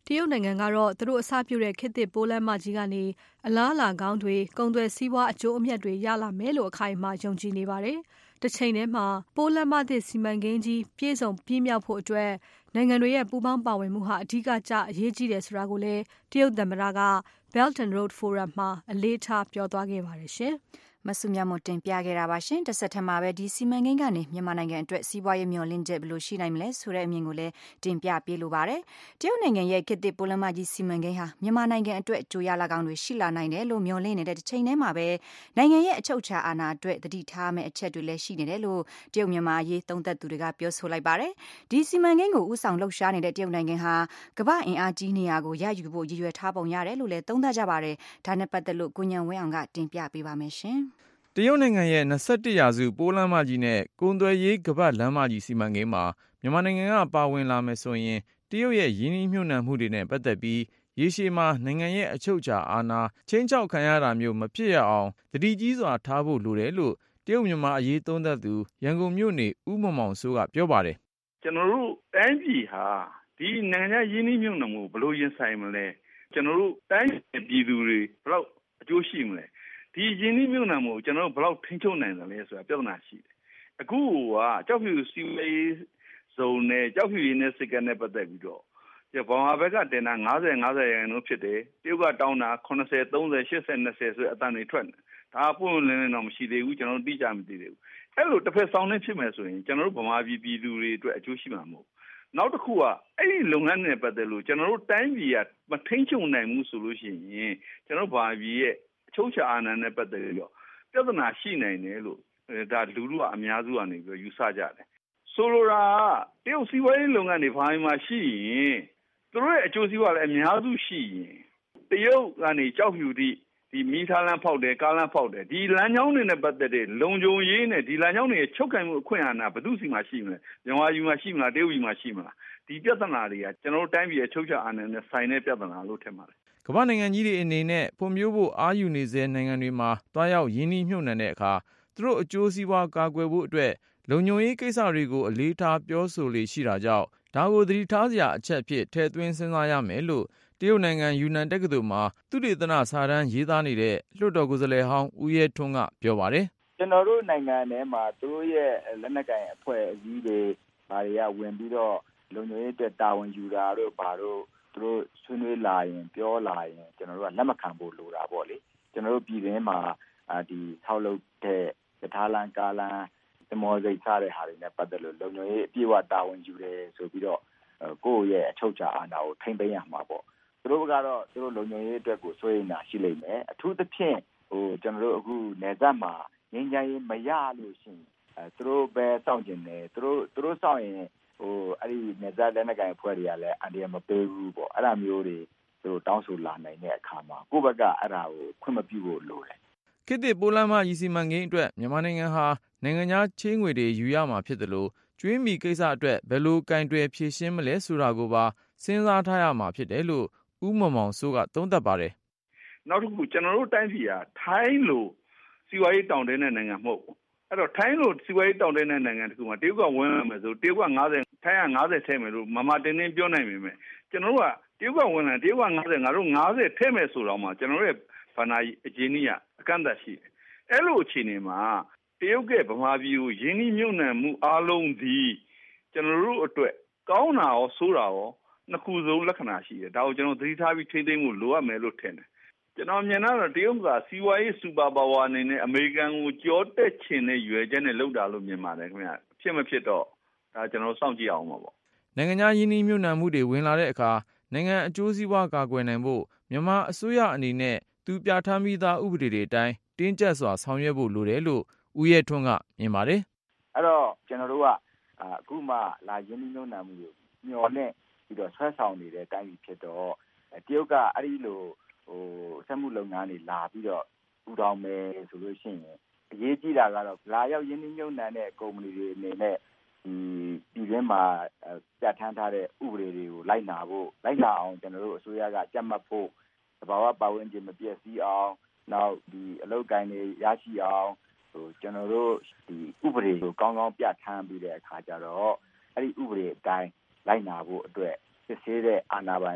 တရုတ်နိုင်ငံကတော့သူတို့အစပြုတဲ့ခေတ်သစ်ပိုးလမ်းမကြီးကနေအလားအလာကောင်းတွေကုန်သွယ်စီးပွားအကျိုးအမြတ်တွေရလာမယ်လို့အခိုင်အမာယုံကြည်နေပါတယ်။တစ်ချိန်တည်းမှာပိုးလမ်းမသစ်စီမံကိန်းကြီးပြည့်စုံပြည့်မြောက်ဖို့အတွက်နိုင်ငံတွေရဲ့ပူးပေါင်းပါဝင်မှုဟာအဓိကကျအရေးကြီးတယ်ဆိုတာကိုလည်းတရုတ်သမ္မတက Belt and Road Forum မှာအလေးထားပြောသွားခဲ့ပါတယ်ရှင်။မဆုမြတ်မတင်ပြခဲ့တာပါရှင်တစ်ဆက်ထမှာပဲဒီစီမံကိန်းကနေမြန်မာနိုင်ငံအတွက်စီးပွားရေးမျှော်လင့်ချက်ဘယ်လိုရှိနိုင်မလဲဆိုတဲ့အမြင်ကိုလည်းတင်ပြပေးလိုပါတယ်တရုတ်နိုင်ငံရဲ့ခေတ်သစ်ပိုးလမ်းမကြီးစီမံကိန်းဟာမြန်မာနိုင်ငံအတွက်ကြိုရလာကောင်းတွေရှိလာနိုင်တယ်လို့မျှော်လင့်နေတဲ့တစ်ချိန်တည်းမှာပဲနိုင်ငံရဲ့အချုပ်အခြာအာဏာအတွက်တတိထားမယ့်အချက်တွေလည်းရှိနေတယ်လို့တရုတ်မြန်မာအရေးသုံးသပ်သူတွေကပြောဆိုလိုက်ပါတယ်ဒီစီမံကိန်းကိုဦးဆောင်လှုပ်ရှားနေတဲ့တရုတ်နိုင်ငံဟာကမ္ဘာအင်အားကြီးနေရာကိုရယူဖို့ရည်ရွယ်ထားပုံရတယ်လို့လည်းသုံးသပ်ကြပါတယ်ဒါနဲ့ပတ်သက်လို့ကိုညံဝင်းအောင်ကတင်ပြပေးပါမယ်ရှင်တရုတ်နိုင်ငံရဲ့21ရာစုပိုးလမ်းမကြီးနဲ့ကုန်သွယ်ရေးကမ္ဘာလမ်းမကြီးစီမံကိန်းမှာမြန်မာနိုင်ငံကပါဝင်လာမယ်ဆိုရင်တရုတ်ရဲ့ရင်းနှီးမြှုပ်နှံမှုတွေနဲ့ပတ်သက်ပြီးရေရှည်မှာနိုင်ငံရဲ့အချုပ်အခြာအာဏာချိန်ချောက်ခံရတာမျိုးမဖြစ်ရအောင်တတိကြီးစွာထားဖို့လိုတယ်လို့တရုတ်မြန်မာအရေးသုံးသပ်သူရန်ကုန်မြို့နေဦးမောင်မောင်စိုးကပြောပါတယ်ကျွန်တော်တို့တိုင်းပြည်ဟာဒီနိုင်ငံရင်းနှီးမြှုပ်နှံမှုဘယ်လိုရင်ဆိုင်မလဲကျွန်တော်တို့တိုင်းပြည်သူတွေဘယ်လောက်အကျိုးရှိမလဲဒီရင်းနှီးမြှုပ်နှံမှုကျွန်တော်တို့ဘယ်လောက်ထိန်းချုပ်နိုင်တယ်လဲဆိုတာပြဿနာရှိတယ်အခုကကြောက်ဖြူစီဝေးဇုံနဲ့ကြောက်ဖြူရင်းနဲ့စိတ်ကနဲ့ပတ်သက်ပြီးတော့ဘောင်ဟာဘက်ကတင်တာ50ရာခိုင်နှုန်းဖြစ်တယ်တရုတ်ကတောင်းတာ80 30 80 20ဆိုတဲ့အတန်တွေထွက်နေဒါပွင့်လင်းလင်းတော့မရှိသေးဘူးကျွန်တော်တို့သိကြမသိသေးဘူးအဲ့လိုတစ်ဖက်ဆောင်နေဖြစ်မယ်ဆိုရင်ကျွန်တော်တို့ဗမာပြည်သူတွေအတွက်အကျိုးရှိမှာမဟုတ်နောက်တစ်ခုကအဲ့ဒီလုပ်ငန်းတွေပတ်သက်လို့ကျွန်တော်တို့တိုင်းပြည်ကမထိန်းချုပ်နိုင်ဘူးဆိုလို့ရှိရင်ကျွန်တော်ဗမာပြည်ရဲ့အချုပ်အခြာအာဏာနဲ့ပတ်သက်ပြီးတော့ပြဿနာရှိနိုင်တယ်လို့ဒါလူလူကအများစုကနေပြီးယူဆကြတယ်ဆိုလိုတာတရုတ်စီးပွားရေးလုပ်ငန်းတွေဘာမှရှိရင်သူတို့ရဲ့အကျိုးစီးပွားလည်းအများစုရှိရင်တရုတ်ကနေကြောက်ဖြူသည့်ဒီမီးထားလမ်းဖောက်တယ်ကားလမ်းဖောက်တယ်ဒီလမ်းကြောင်းတွေနဲ့ပတ်သက်တဲ့လုံခြုံရေးနဲ့ဒီလမ်းကြောင်းတွေချုပ်ကိုင်မှုအခွင့်အာဏာဘယ်သူစီမှာရှိမလဲမြန်မာပြည်မှာရှိမလားတရုတ်ပြည်မှာရှိမလားဒီပြဿနာတွေကကျွန်တော်တို့တိုင်းပြည်ရဲ့ချုပ်ချာအာဏာနဲ့ဆိုင်တဲ့ပြဿနာလို့ထင်ပါတယ်ကမ္ဘာနိုင်ငံကြီးတွေအနေနဲ့ဖွံ့ဖြိုးဖို့အားယူနေစေနိုင်ငံတွေမှာတွားရောက်ရင်းနှီးမြှုပ်နှံတဲ့အခါသူတို့အကျိုးစီးပွားကာကွယ်ဖို့အတွက်လုံခြုံရေးကိစ္စတွေကိုအလေးထားပြောဆိုလေရှိတာကြောင့်ဒါကိုသတိထားစရာအချက်ဖြစ်ထည့်သွင်းစဉ်းစားရမယ်လို့တရုတ်နိုင်ငံယူနန်တက္ကသိုလ်မှာသုတေသနစာတမ်းရေးသားနေတဲ့လွှတ်တော်ကိုယ်စားလှယ်ဟောင်းဦးရဲထွန်းကပြောပါတယ်ကျွန်တော်တို့နိုင်ငံထဲမှာသူတို့ရဲ့လက်နက်ကိုင်အဖွဲ့အစည်းတွေဘာတွေကဝင်ပြီးတော့လုံခြုံရေးအတွက်တာဝန်ယူတာတို့ဘာတို့သူတို့ဆွေးနွေးလာရင်ပြောလာရင်ကျွန်တော်တို့ကလက်မခံဖို့လိုတာပေါ့လေကျွန်တော်တို့ပြည်တွင်းမှာဒီဆောက်လုပ်တဲ့ယထာလန်ကာလန်သမောစိတ်စားတဲ့ဟာတွေနဲ့ပတ်သက်လို့လုံခြုံရေးအပြည့်အဝတာဝန်ယူတယ်ဆိုပြီးတော့ကိုယ့်ရဲ့အချုပ်အခြာအာဏာကိုထိန်းသိမ်းရမှာပေါ့သူတို့ကတော့သူတို့လုံခြုံရေးအတွက်ကိုစိုးရိမ်တာရှိလိမ့်မယ်အထူးသဖြင့်ကျွန်တော်တို့အခုနယ်စပ်မှာငြိမ်းချမ်းရေးမရလို့ရှိရင်သူတို့ပဲစောင့်ကျင်တယ်သူတို့စောင့်ရင်အဲ့ဒီနယ်စပ်လက်နက်ကိုင်အဖွဲ့တွေကလည်းအန္တရာယ်မပေးဘူးပေါ့အဲ့ဒါမျိုးတွေသူတို့တောင်းဆိုလာနိုင်တဲ့အခါမှာကိုယ့်ဘက်ကအဲ့ဒါကိုခွင့်မပြုဖို့လိုတယ်ခေတ်သစ်ပိုးလမ်းမကြီးစီမံကိန်းအတွက်မြန်မာနိုင်ငံဟာနိုင်ငံခြားချေးငွေတွေယူရမှာဖြစ်တယ်လို့ကျွေးမီကိစ္စအတွက်ဘယ်လိုကင်တွယ်ဖြေရှင်းမလဲဆိုတာကိုပါစဉ်းစားထားရမှာဖြစ်တယ်လို့ဦးမောင်မောင်စိုးကသုံးသပ်ပါတယ်နောက်တစ်ခုကျွန်တော်တို့တိုင်းပြည်ဟာထိုင်းလိုစီးပွားရေးတောင်တန်းတဲ့နိုင်ငံမဟုတ်ဘူးအဲ့တော့ထိုင်းလိုစီးပွားရေးတောင်တန်းတဲ့နိုင်ငံတခုမှာတရုတ်ကဝင်လာမယ်ဆိုတရုတ်က50ထိုင်းက50ထဲမယ်လို့မမတင်းတင်းပြောနိုင်ပေမဲ့ကျွန်တော်တို့ကတရုတ်ကဝင်လာတရုတ်က50ငါတို့50ထဲမယ်ဆိုတော့မှကျွန်တော်တို့ရဲ့ဘာနာအကျဉ်းကြီးအကန့်အသတ်ရှိတယ်အဲ့လိုအခြေအနေမှာတရုတ်ကဗမာပြည်ကိုရင်းနှီးမြှုပ်နှံမှုအားလုံးဒီကျွန်တော်တို့အတွက်ကောင်းတာရောဆိုးတာရောနှစ်ခုစုံလက္ခဏာရှိတယ်ဒါကိုကျွန်တော်သတိထားပြီးထိန်းသိမ်းဖို့လိုအပ်မယ်လို့ထင်တယ်ကျွန်တော်မြင်တာတော့တရုတ်ကစီးပွားရေးစူပါပါဝါအနေနဲ့အမေရိကန်ကိုကြောတက်ချင်တဲ့ရွယ်ချက်နဲ့လုပ်တာလို့မြင်ပါတယ်ခင်ဗျဖြစ်မဖြစ်တော့ဒါကျွန်တော်စောင့်ကြည့်အောင်ပါပေါ့နိုင်ငံခြားရင်းနှီးမြှုပ်နှံမှုတွေဝင်လာတဲ့အခါနိုင်ငံအကျိုးစီးပွားကာကွယ်နိုင်ဖို့မြန်မာအစိုးရအနေနဲ့သူပြဋ္ဌာန်းပြီးသားဥပဒေတွေအတိုင်းတင်းကျပ်စွာဆောင်ရွက်ဖို့လိုတယ်လို့ဦးရဲထွန်းကမြင်ပါတယ်အဲ့တော့ကျွန်တော်တို့ကအခုမှလာရင်းနှီးမြှုပ်နှံမှုတွေမျှော်လင့်ပြီးတော့ဆွဲဆောင်နေတဲ့တိုင်းပြည်ဖြစ်တော့တရုတ်ကအဲ့ဒီလိုစက်မှုလုပ်ငန်းတွေလာပြီးတော့ပူထောင်မယ်ဆိုလို့ရှိရင်အရေးကြီးတာကတော့လာရောက်ရင်းနှီးမြှုပ်နှံတဲ့ကုမ္ပဏီတွေအနေနဲ့ဒီပြည်တွင်းမှာပြဋ္ဌာန်းထားတဲ့ဥပဒေတွေကိုလိုက်နာအောင်ကျွန်တော်တို့အစိုးရကကြပ်မတ်ဖို့သဘာဝပတ်ဝန်းကျင်မပျက်စီးအောင်နောက်ဒီအလုပ်ကိုင်းတွေရရှိအောင်ကျွန်တော်တို့ဒီဥပဒေကိုကောင်းကောင်းပြဋ္ဌာန်းပြီးတဲ့အခါကျတော့အဲ့ဒီဥပဒေအတိုင်းလိုက်နာဖို့အတွက်စစ်ဆေးတဲ့အာဏာပိုင်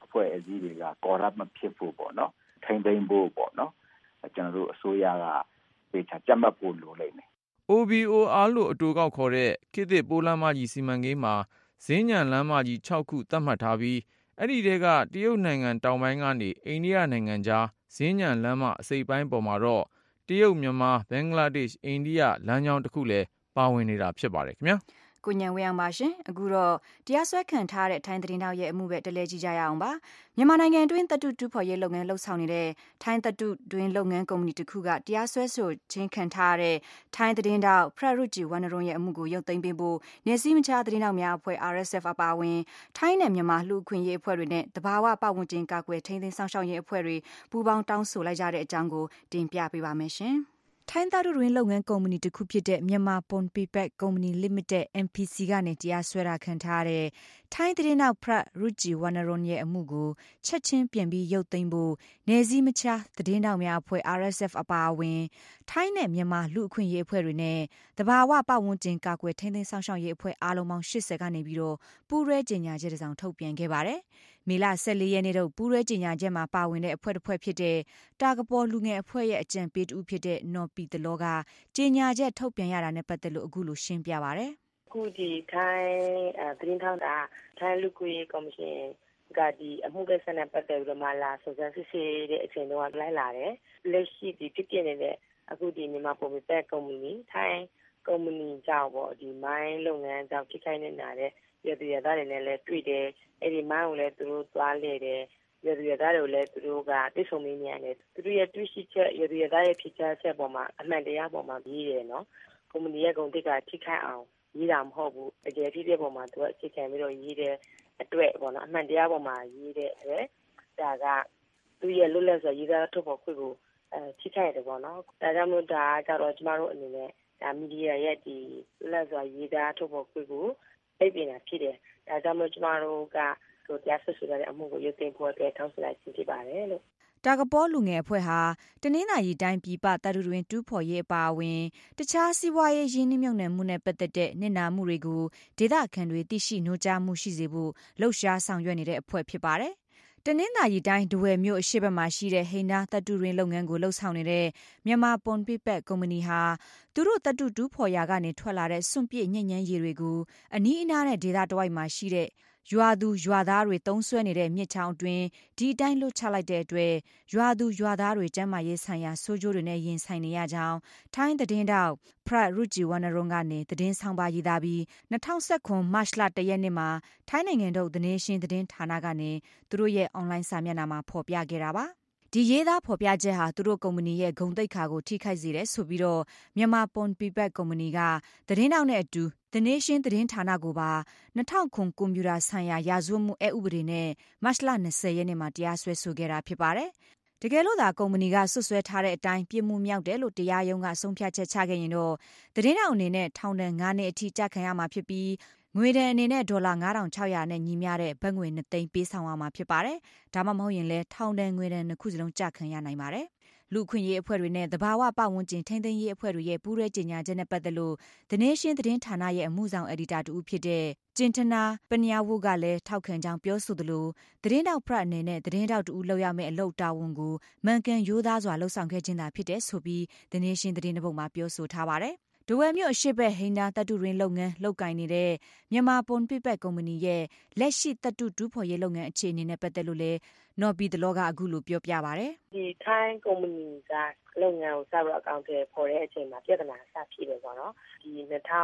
အဖွဲ့အစည်းတွေက corrupt မဖြစ်ဖို့ပေါ့နော်ထိန်းသိမ်းဖို့ပေါ့နော်ကျွန်တော်တို့အစိုးရကပေချာကြက်မှတ်ဖို့လိုလိမ့်မယ် OBOR လို့အတူကောက်ခေါ်တဲ့ခေတ်သစ်ပိုးလမ်းမကြီးစီမံကိန်းမှာဈေးညံလမ်းမကြီး6ခုသတ်မှတ်ထားပြီးအဲ့ဒီတဲကတရုတ်နိုင်ငံတောင်ပိုင်းကနေအိန္ဒိယနိုင်ငံကြားဈေးညံလမ်းမအစိပ်ပိုင်းပေါ်မှာတော့တရုတ်မြန်မာဘင်္ဂလားဒေ့ရှ်အိန္ဒိယလမ်းကြောင်းတစ်ခုလည်းပါဝင်နေတာဖြစ်ပါတယ်ခင်ဗျာကိုညံဝေအောင်ပါရှင်အခုတော့တရားစွဲခံထားတဲ့ထိုင်းသတင်းတောက်ရဲ့အမှုပဲတလဲကြည့်ကြရအောင်ပါမြန်မာနိုင်ငံတွင်းတတုတူဖော်ရေးလုပ်ငန်းလှုပ်ဆောင်နေတဲ့ထိုင်းတတုတွင်းလုပ်ငန်းကုမ္ပဏီတစ်ခုကတရားစွဲဆိုခြင်းခံထားတဲ့ထိုင်းသတင်းတောက်ဖရရုဂျီဝန္နရွန်ရဲ့အမှုကိုရုပ်သိမ်းပေးဖို့နေစည်းမခြားသတင်းတောက်များအဖွဲ့ RSF အပါအဝင်ထိုင်းနဲ့မြန်မာလူ့အခွင့်အရေးအဖွဲ့တွေနဲ့တဘာဝပတ်ဝန်းကျင်ကာကွယ်ထိန်းသိမ်းဆောင်ရှောက်ရေးအဖွဲ့တွေပူးပေါင်းတောင်းဆိုလိုက်ကြတဲ့အကြောင်းကိုတင်ပြပေးပါမယ်ရှင်ထိုင်းသားတို့တွင်လုပ်ငန်းကုမ္ပဏီတစ်ခုဖြစ်တဲ့မြန်မာပွန်ပီပက်ကုမ္ပဏီ Limited MPC ကနေတရားစွဲတာခံထားတဲ့ထိုင်းသတင်းနောက်ဖရရူဂျီဝန္နရွန်ရဲ့အမှုကိုချက်ချင်းပြန်ပြီးရုပ်သိမ်းဖို့နယ်စည်းမခြားသတင်းတောက်များအဖွဲ့ RSF အပါအဝင်ထိုင်းနဲ့မြန်မာလူ့အခွင့်အရေးအဖွဲ့တွေနဲ့တဘာဝပတ်ဝန်းကျင်ကာကွယ်ထိန်းသိမ်းဆောင်ရှောက်ရေးအဖွဲ့အားလုံးပေါင်း80ကနေပြီးတော့ပူးရဲကြေညာချက်တစ်စောင်ထုတ်ပြန်ခဲ့ပါတယ်မေလ14ရက်နေ့တော့ပူးရဲကြေညာချက်မှာပါဝင်တဲ့အဖွဲ့တစ်ဖွဲ့ဖြစ်တဲ့တာကပေါ်လူငယ်အဖွဲ့ရဲ့အကြံပေးတူဖြစ်တဲ့နော်ပီတလောကကြေညာချက်ထုတ်ပြန်ရတာနဲ့ပတ်သက်လို့အခုလိုရှင်းပြပါဗျ။အခုဒီထိုင်းသတင်းထောက်တာထိုင်းလူကွေကော်မရှင်ကဒီအမှုကိစ္စနဲ့ပတ်သက်ပြီးတော့မှလာစုံစမ်းစစ်ဆေးတဲ့အချိန်တုန်းကလိုက်လာတယ်။လက်ရှိဒီဖြစ်ပြနေတဲ့အခုဒီမြန်မာပုံပြတဲ့ကုမ္ပဏီထိုင်းကုမ္ပဏီကြောင့်ပေါ့ဒီမိုင်းလုပ်ငန်းကြောင့်ဖြစ်ခိုင်းနေတာတဲ့ရည်ရည်သားတွေနဲ့လည်းတွေ့တယ်အဲ့ဒီမိုင်းကိုလည်းသူတို့သွားလေတယ်ရည်ရည်သားတွေကိုလည်းသူတို့ကတိစုံမင်းမြန်တယ်သူတို့ရဲ့တွေ့ရှိချက်ရည်ရည်သားရဲ့ဖြစ်ချချက်ပေါ်မှာအမှန်တရားပေါ်မှာပြီးတယ်နော်ကုမ္ပဏီရဲ့ဂုဏ်သိက္ခာထိခိုက်အောင်ရေးတာမဟုတ်ဘူးတကယ်ဖြစ်တဲ့ပုံမှာသူကအခြေခံပြီးတော့ရေးတဲ့အတွက်ပေါ့နော်အမှန်တရားပေါ်မှာရေးတဲ့အတွက်ဒါကသူရဲ့လွတ်လပ်စွာရေးသားထုတ်ဖော်ခွင့်ကိုထိခိုက်တယ်ပေါ့နော်ဒါကြောင့်မို့ဒါကြတော့ကျမတို့အနေနဲ့ဒါမီဒီယာရဲ့ဒီလွတ်လပ်စွာရေးသားထုတ်ဖော်ခွင့်ကိုပြည့်ပြင်တာဖြစ်တယ်ဒါကြောင့်မို့ကျမတို့ကတရားစွဲဆိုတဲ့အမှုကိုရုပ်သိမ်းဖို့အတွက်ထောက်ပြလိုက်ခြင်းဖြစ်ပါတယ်လို့တာကပေါ်လူငယ်အဖွဲ့ဟာတနင်္လာရီတိုင်းပြည်ပတပ်တွင်တူးဖော်ရေးအပါအဝင်တခြားစီးပွားရေးရင်းနှီးမြှုပ်နှံမှုနဲ့ပတ်သက်တဲ့နစ်နာမှုတွေကိုဒေသခံတွေသိရှိနှိုးကြားမှုရှိစေဖို့လှုပ်ရှားဆောင်ရွက်နေတဲ့အဖွဲ့ဖြစ်ပါတယ်။တနင်္လာရီတိုင်းဒဝယ်မြို့အရှေ့ဘက်မှာရှိတဲ့ဟိန်းနာတပ်တွင်လုပ်ငန်းကိုလှုပ်ဆောင်နေတဲ့မြန်မာပွန်ပီပက်ကုမ္ပဏီဟာသူတို့တပ်တူးဖော်ရာကနေထွက်လာတဲ့စွန့်ပစ်ညဉ့်ညမ်းရည်တွေကိုအနီးအနားနဲ့ဒေသတဝိုက်မှာရှိတဲ့ရွာသူရွာသားတွေသုံးစွဲနေတဲ့မြစ်ချောင်းအတွင်းဒီအတိုင်းလွတ်ချလိုက်တဲ့အတွက်ရွာသူရွာသားတွေကျန်းမာရေးဆိုင်ရာဆိုးကျိုးတွေနဲ့ရင်ဆိုင်နေရကြောင်းထိုင်းသတင်းတောက်ဖရရူဂျီဝန္နရွန်ကနေသတင်းဆောင်ပါရေးသားပြီး2019မတ်လ1ရက်နေ့မှာထိုင်းနိုင်ငံထုတ်The Nationသတင်းဌာနကနေသူတို့ရဲ့အွန်လိုင်းစာမျက်နှာမှာဖော်ပြခဲ့တာပါဒီရေးသားဖော်ပြချက်ဟာသူတို့ကုမ္ပဏီရဲ့ဂုဏ်သိက္ခာကိုထိခိုက်စေတယ်ဆိုပြီးတော့မြန်မာပွန်ပီပက်ကုမ္ပဏီကသတင်းတောက်နဲ့အတူ The Nation သတင်းဌာနကိုပါ2009ကွန်ပျူတာဆိုင်ရာရာဇဝတ်မှုဥပဒေနဲ့မတ်လ20ရက်နေ့မှာတရားစွဲဆိုခဲ့တာဖြစ်ပါတယ်။တကယ်လို့သာကုမ္ပဏီကဆွဆွဲထားတဲ့အတိုင်းပြစ်မှုမြောက်တယ်လို့တရားရုံးကဆုံးဖြတ်ချက်ချခဲ့ရင်တော့သတင်းတောက်အနေနဲ့ထောင်ဒဏ်9နှစ်အထိကြခံရမှာဖြစ်ပြီးငွေဒဏ်အနေနဲ့ဒေါ်လာ9600နဲ့ညီမျှတဲ့ဘတ်ငွေ2သိန်းပေးဆောင်ရမှာဖြစ်ပါတယ်။ဒါမှမဟုတ်ရင်လည်းထောင်ဒဏ်ငွေဒဏ်2ခုစလုံးကြခံရနိုင်ပါတယ်။လူခွင့်ရေးအဖွဲ့တွေနဲ့တဘာဝပတ်ဝန်းကျင်ထိန်းသိမ်းရေးအဖွဲ့တွေရဲ့ပူးရဲကြေညာချက်နဲ့ပတ်သက်လို့ The Nation သတင်းဌာနရဲ့အမှုဆောင်အက်ဒီတာတူဖြစ်တဲ့ကျင်တနာပညာဝုကလည်းထောက်ခံကြောင်းပြောဆိုသလိုသတင်းတောက်ဖရအနေနဲ့သတင်းတောက်တူလောက်ရမယ့်အလုပ်တာဝန်ကိုမှန်ကန်ရိုးသားစွာလှုပ်ဆောင်ခဲ့ခြင်းသာဖြစ်တဲ့ဆိုပြီး The Nation သတင်းတစ်ပုဒ်မှာပြောဆိုထားပါတယ်ဒဝယ်မြို့အရှိဘက်ဟိန်းနာတပ်တုရင်းလုပ်ငန်းလုပ်ကိုင်နေတဲ့မြန်မာပွန်ပီပက်ကုမ္ပဏီရဲ့လက်ရှိတပ်တုတူးဖော်ရေးလုပ်ငန်းအခြေအနေနဲ့ပတ်သက်လို့လည်းနော်ပီတလောကအခုလိုပြောပြပါဗျ။ဒီထိုင်းကုမ္ပဏီကလုပ်ငန်းကိုစပြီးအကောင့်ထဲပေါ်တဲ့အချိန်မှာပြဿနာစဖြစ်တယ်ပေါ့နော်။ဒီ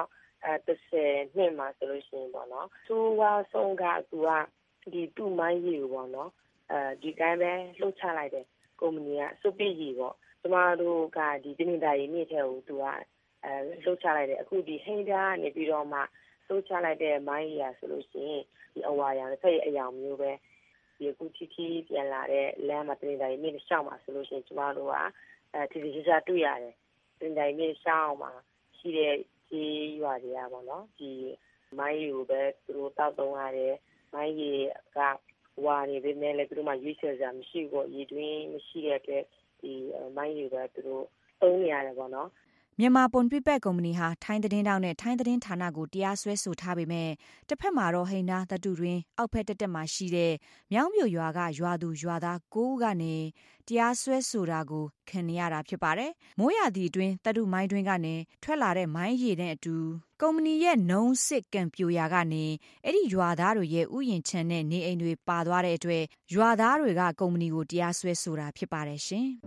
2010နှစ်မှာဆိုလို့ရှိရင်ပေါ့နော်။သူကဆုံးကသူကဒီတူမိုင်းကြီးကိုပေါ့နော်။ဒီတိုင်းပဲလှုပ်ချလိုက်တယ်ကုမ္ပဏီကစုပ်ပစ်ကြီးပေါ့။ကျမတို့ကဒီတင်းနေတာရင်းမြစ်ထဲကိုသူကလှုပ်ချလိုက်တယ်အခုဒီဟိန်းဒါကနေပြီးတော့မှလှုပ်ချလိုက်တဲ့မိုင်းရာဆိုလို့ရှိရင်ဒီအဝါရောင်တစ်ဖက်အယောင်မျိုးပဲဒီအခုချီပြန်လာတဲ့လမ်းမှာတင်တိုင်းမြင့်ရှောင်းမှာဆိုလို့ရှိရင်ကျမတို့ကဒီချာတွေ့ရတယ်တင်တိုင်းမြင့်ရှောင်းမှာရှိတဲ့ကြီးရွာတွေကပေါ့နော်ဒီမိုင်းကိုပဲသူတို့တောက်သုံးရတယ်မိုင်းကြီးကဝါနေပေမဲ့လည်းသူတို့မှရွေးချယ်စရာမရှိဘူးပေါ့ရည်တွင်းမရှိတဲ့အတွက်ဒီမိုင်းကြီးပဲသူတို့သုံးနေရတယ်ပေါ့နော်မြန်မာပွန်ပြပတ်ကုမ္ပဏီဟာထိုင်းသတင်းတောက်နဲ့ထိုင်းသတင်းဌာနကိုတရားစွဲဆိုထားပေမဲ့တစ်ဖက်မှာတော့ဟိန်းနာသတ္တုတွင်အောက်ဖက်တက်မှာရှိတဲ့မြောင်းမြို့ရွာကရွာသူရွာသား9ဦးကနေတရားစွဲဆိုတာကိုခံရတာဖြစ်ပါတယ်။မိုးရာသီအတွင်းသတ္တုမိုင်းတွင်းကနေထွက်လာတဲ့မိုင်းရည်တဲ့အတူကုမ္ပဏီရဲ့နှုံးစစ်ကံပြိုရာကနေအဲ့ဒီရွာသားတွေရဲ့ဥယျာဉ်ခြံနဲ့နေအိမ်တွေပါသွားတဲ့အတွက်ရွာသားတွေကကုမ္ပဏီကိုတရားစွဲဆိုတာဖြစ်ပါတယ်ရှင်။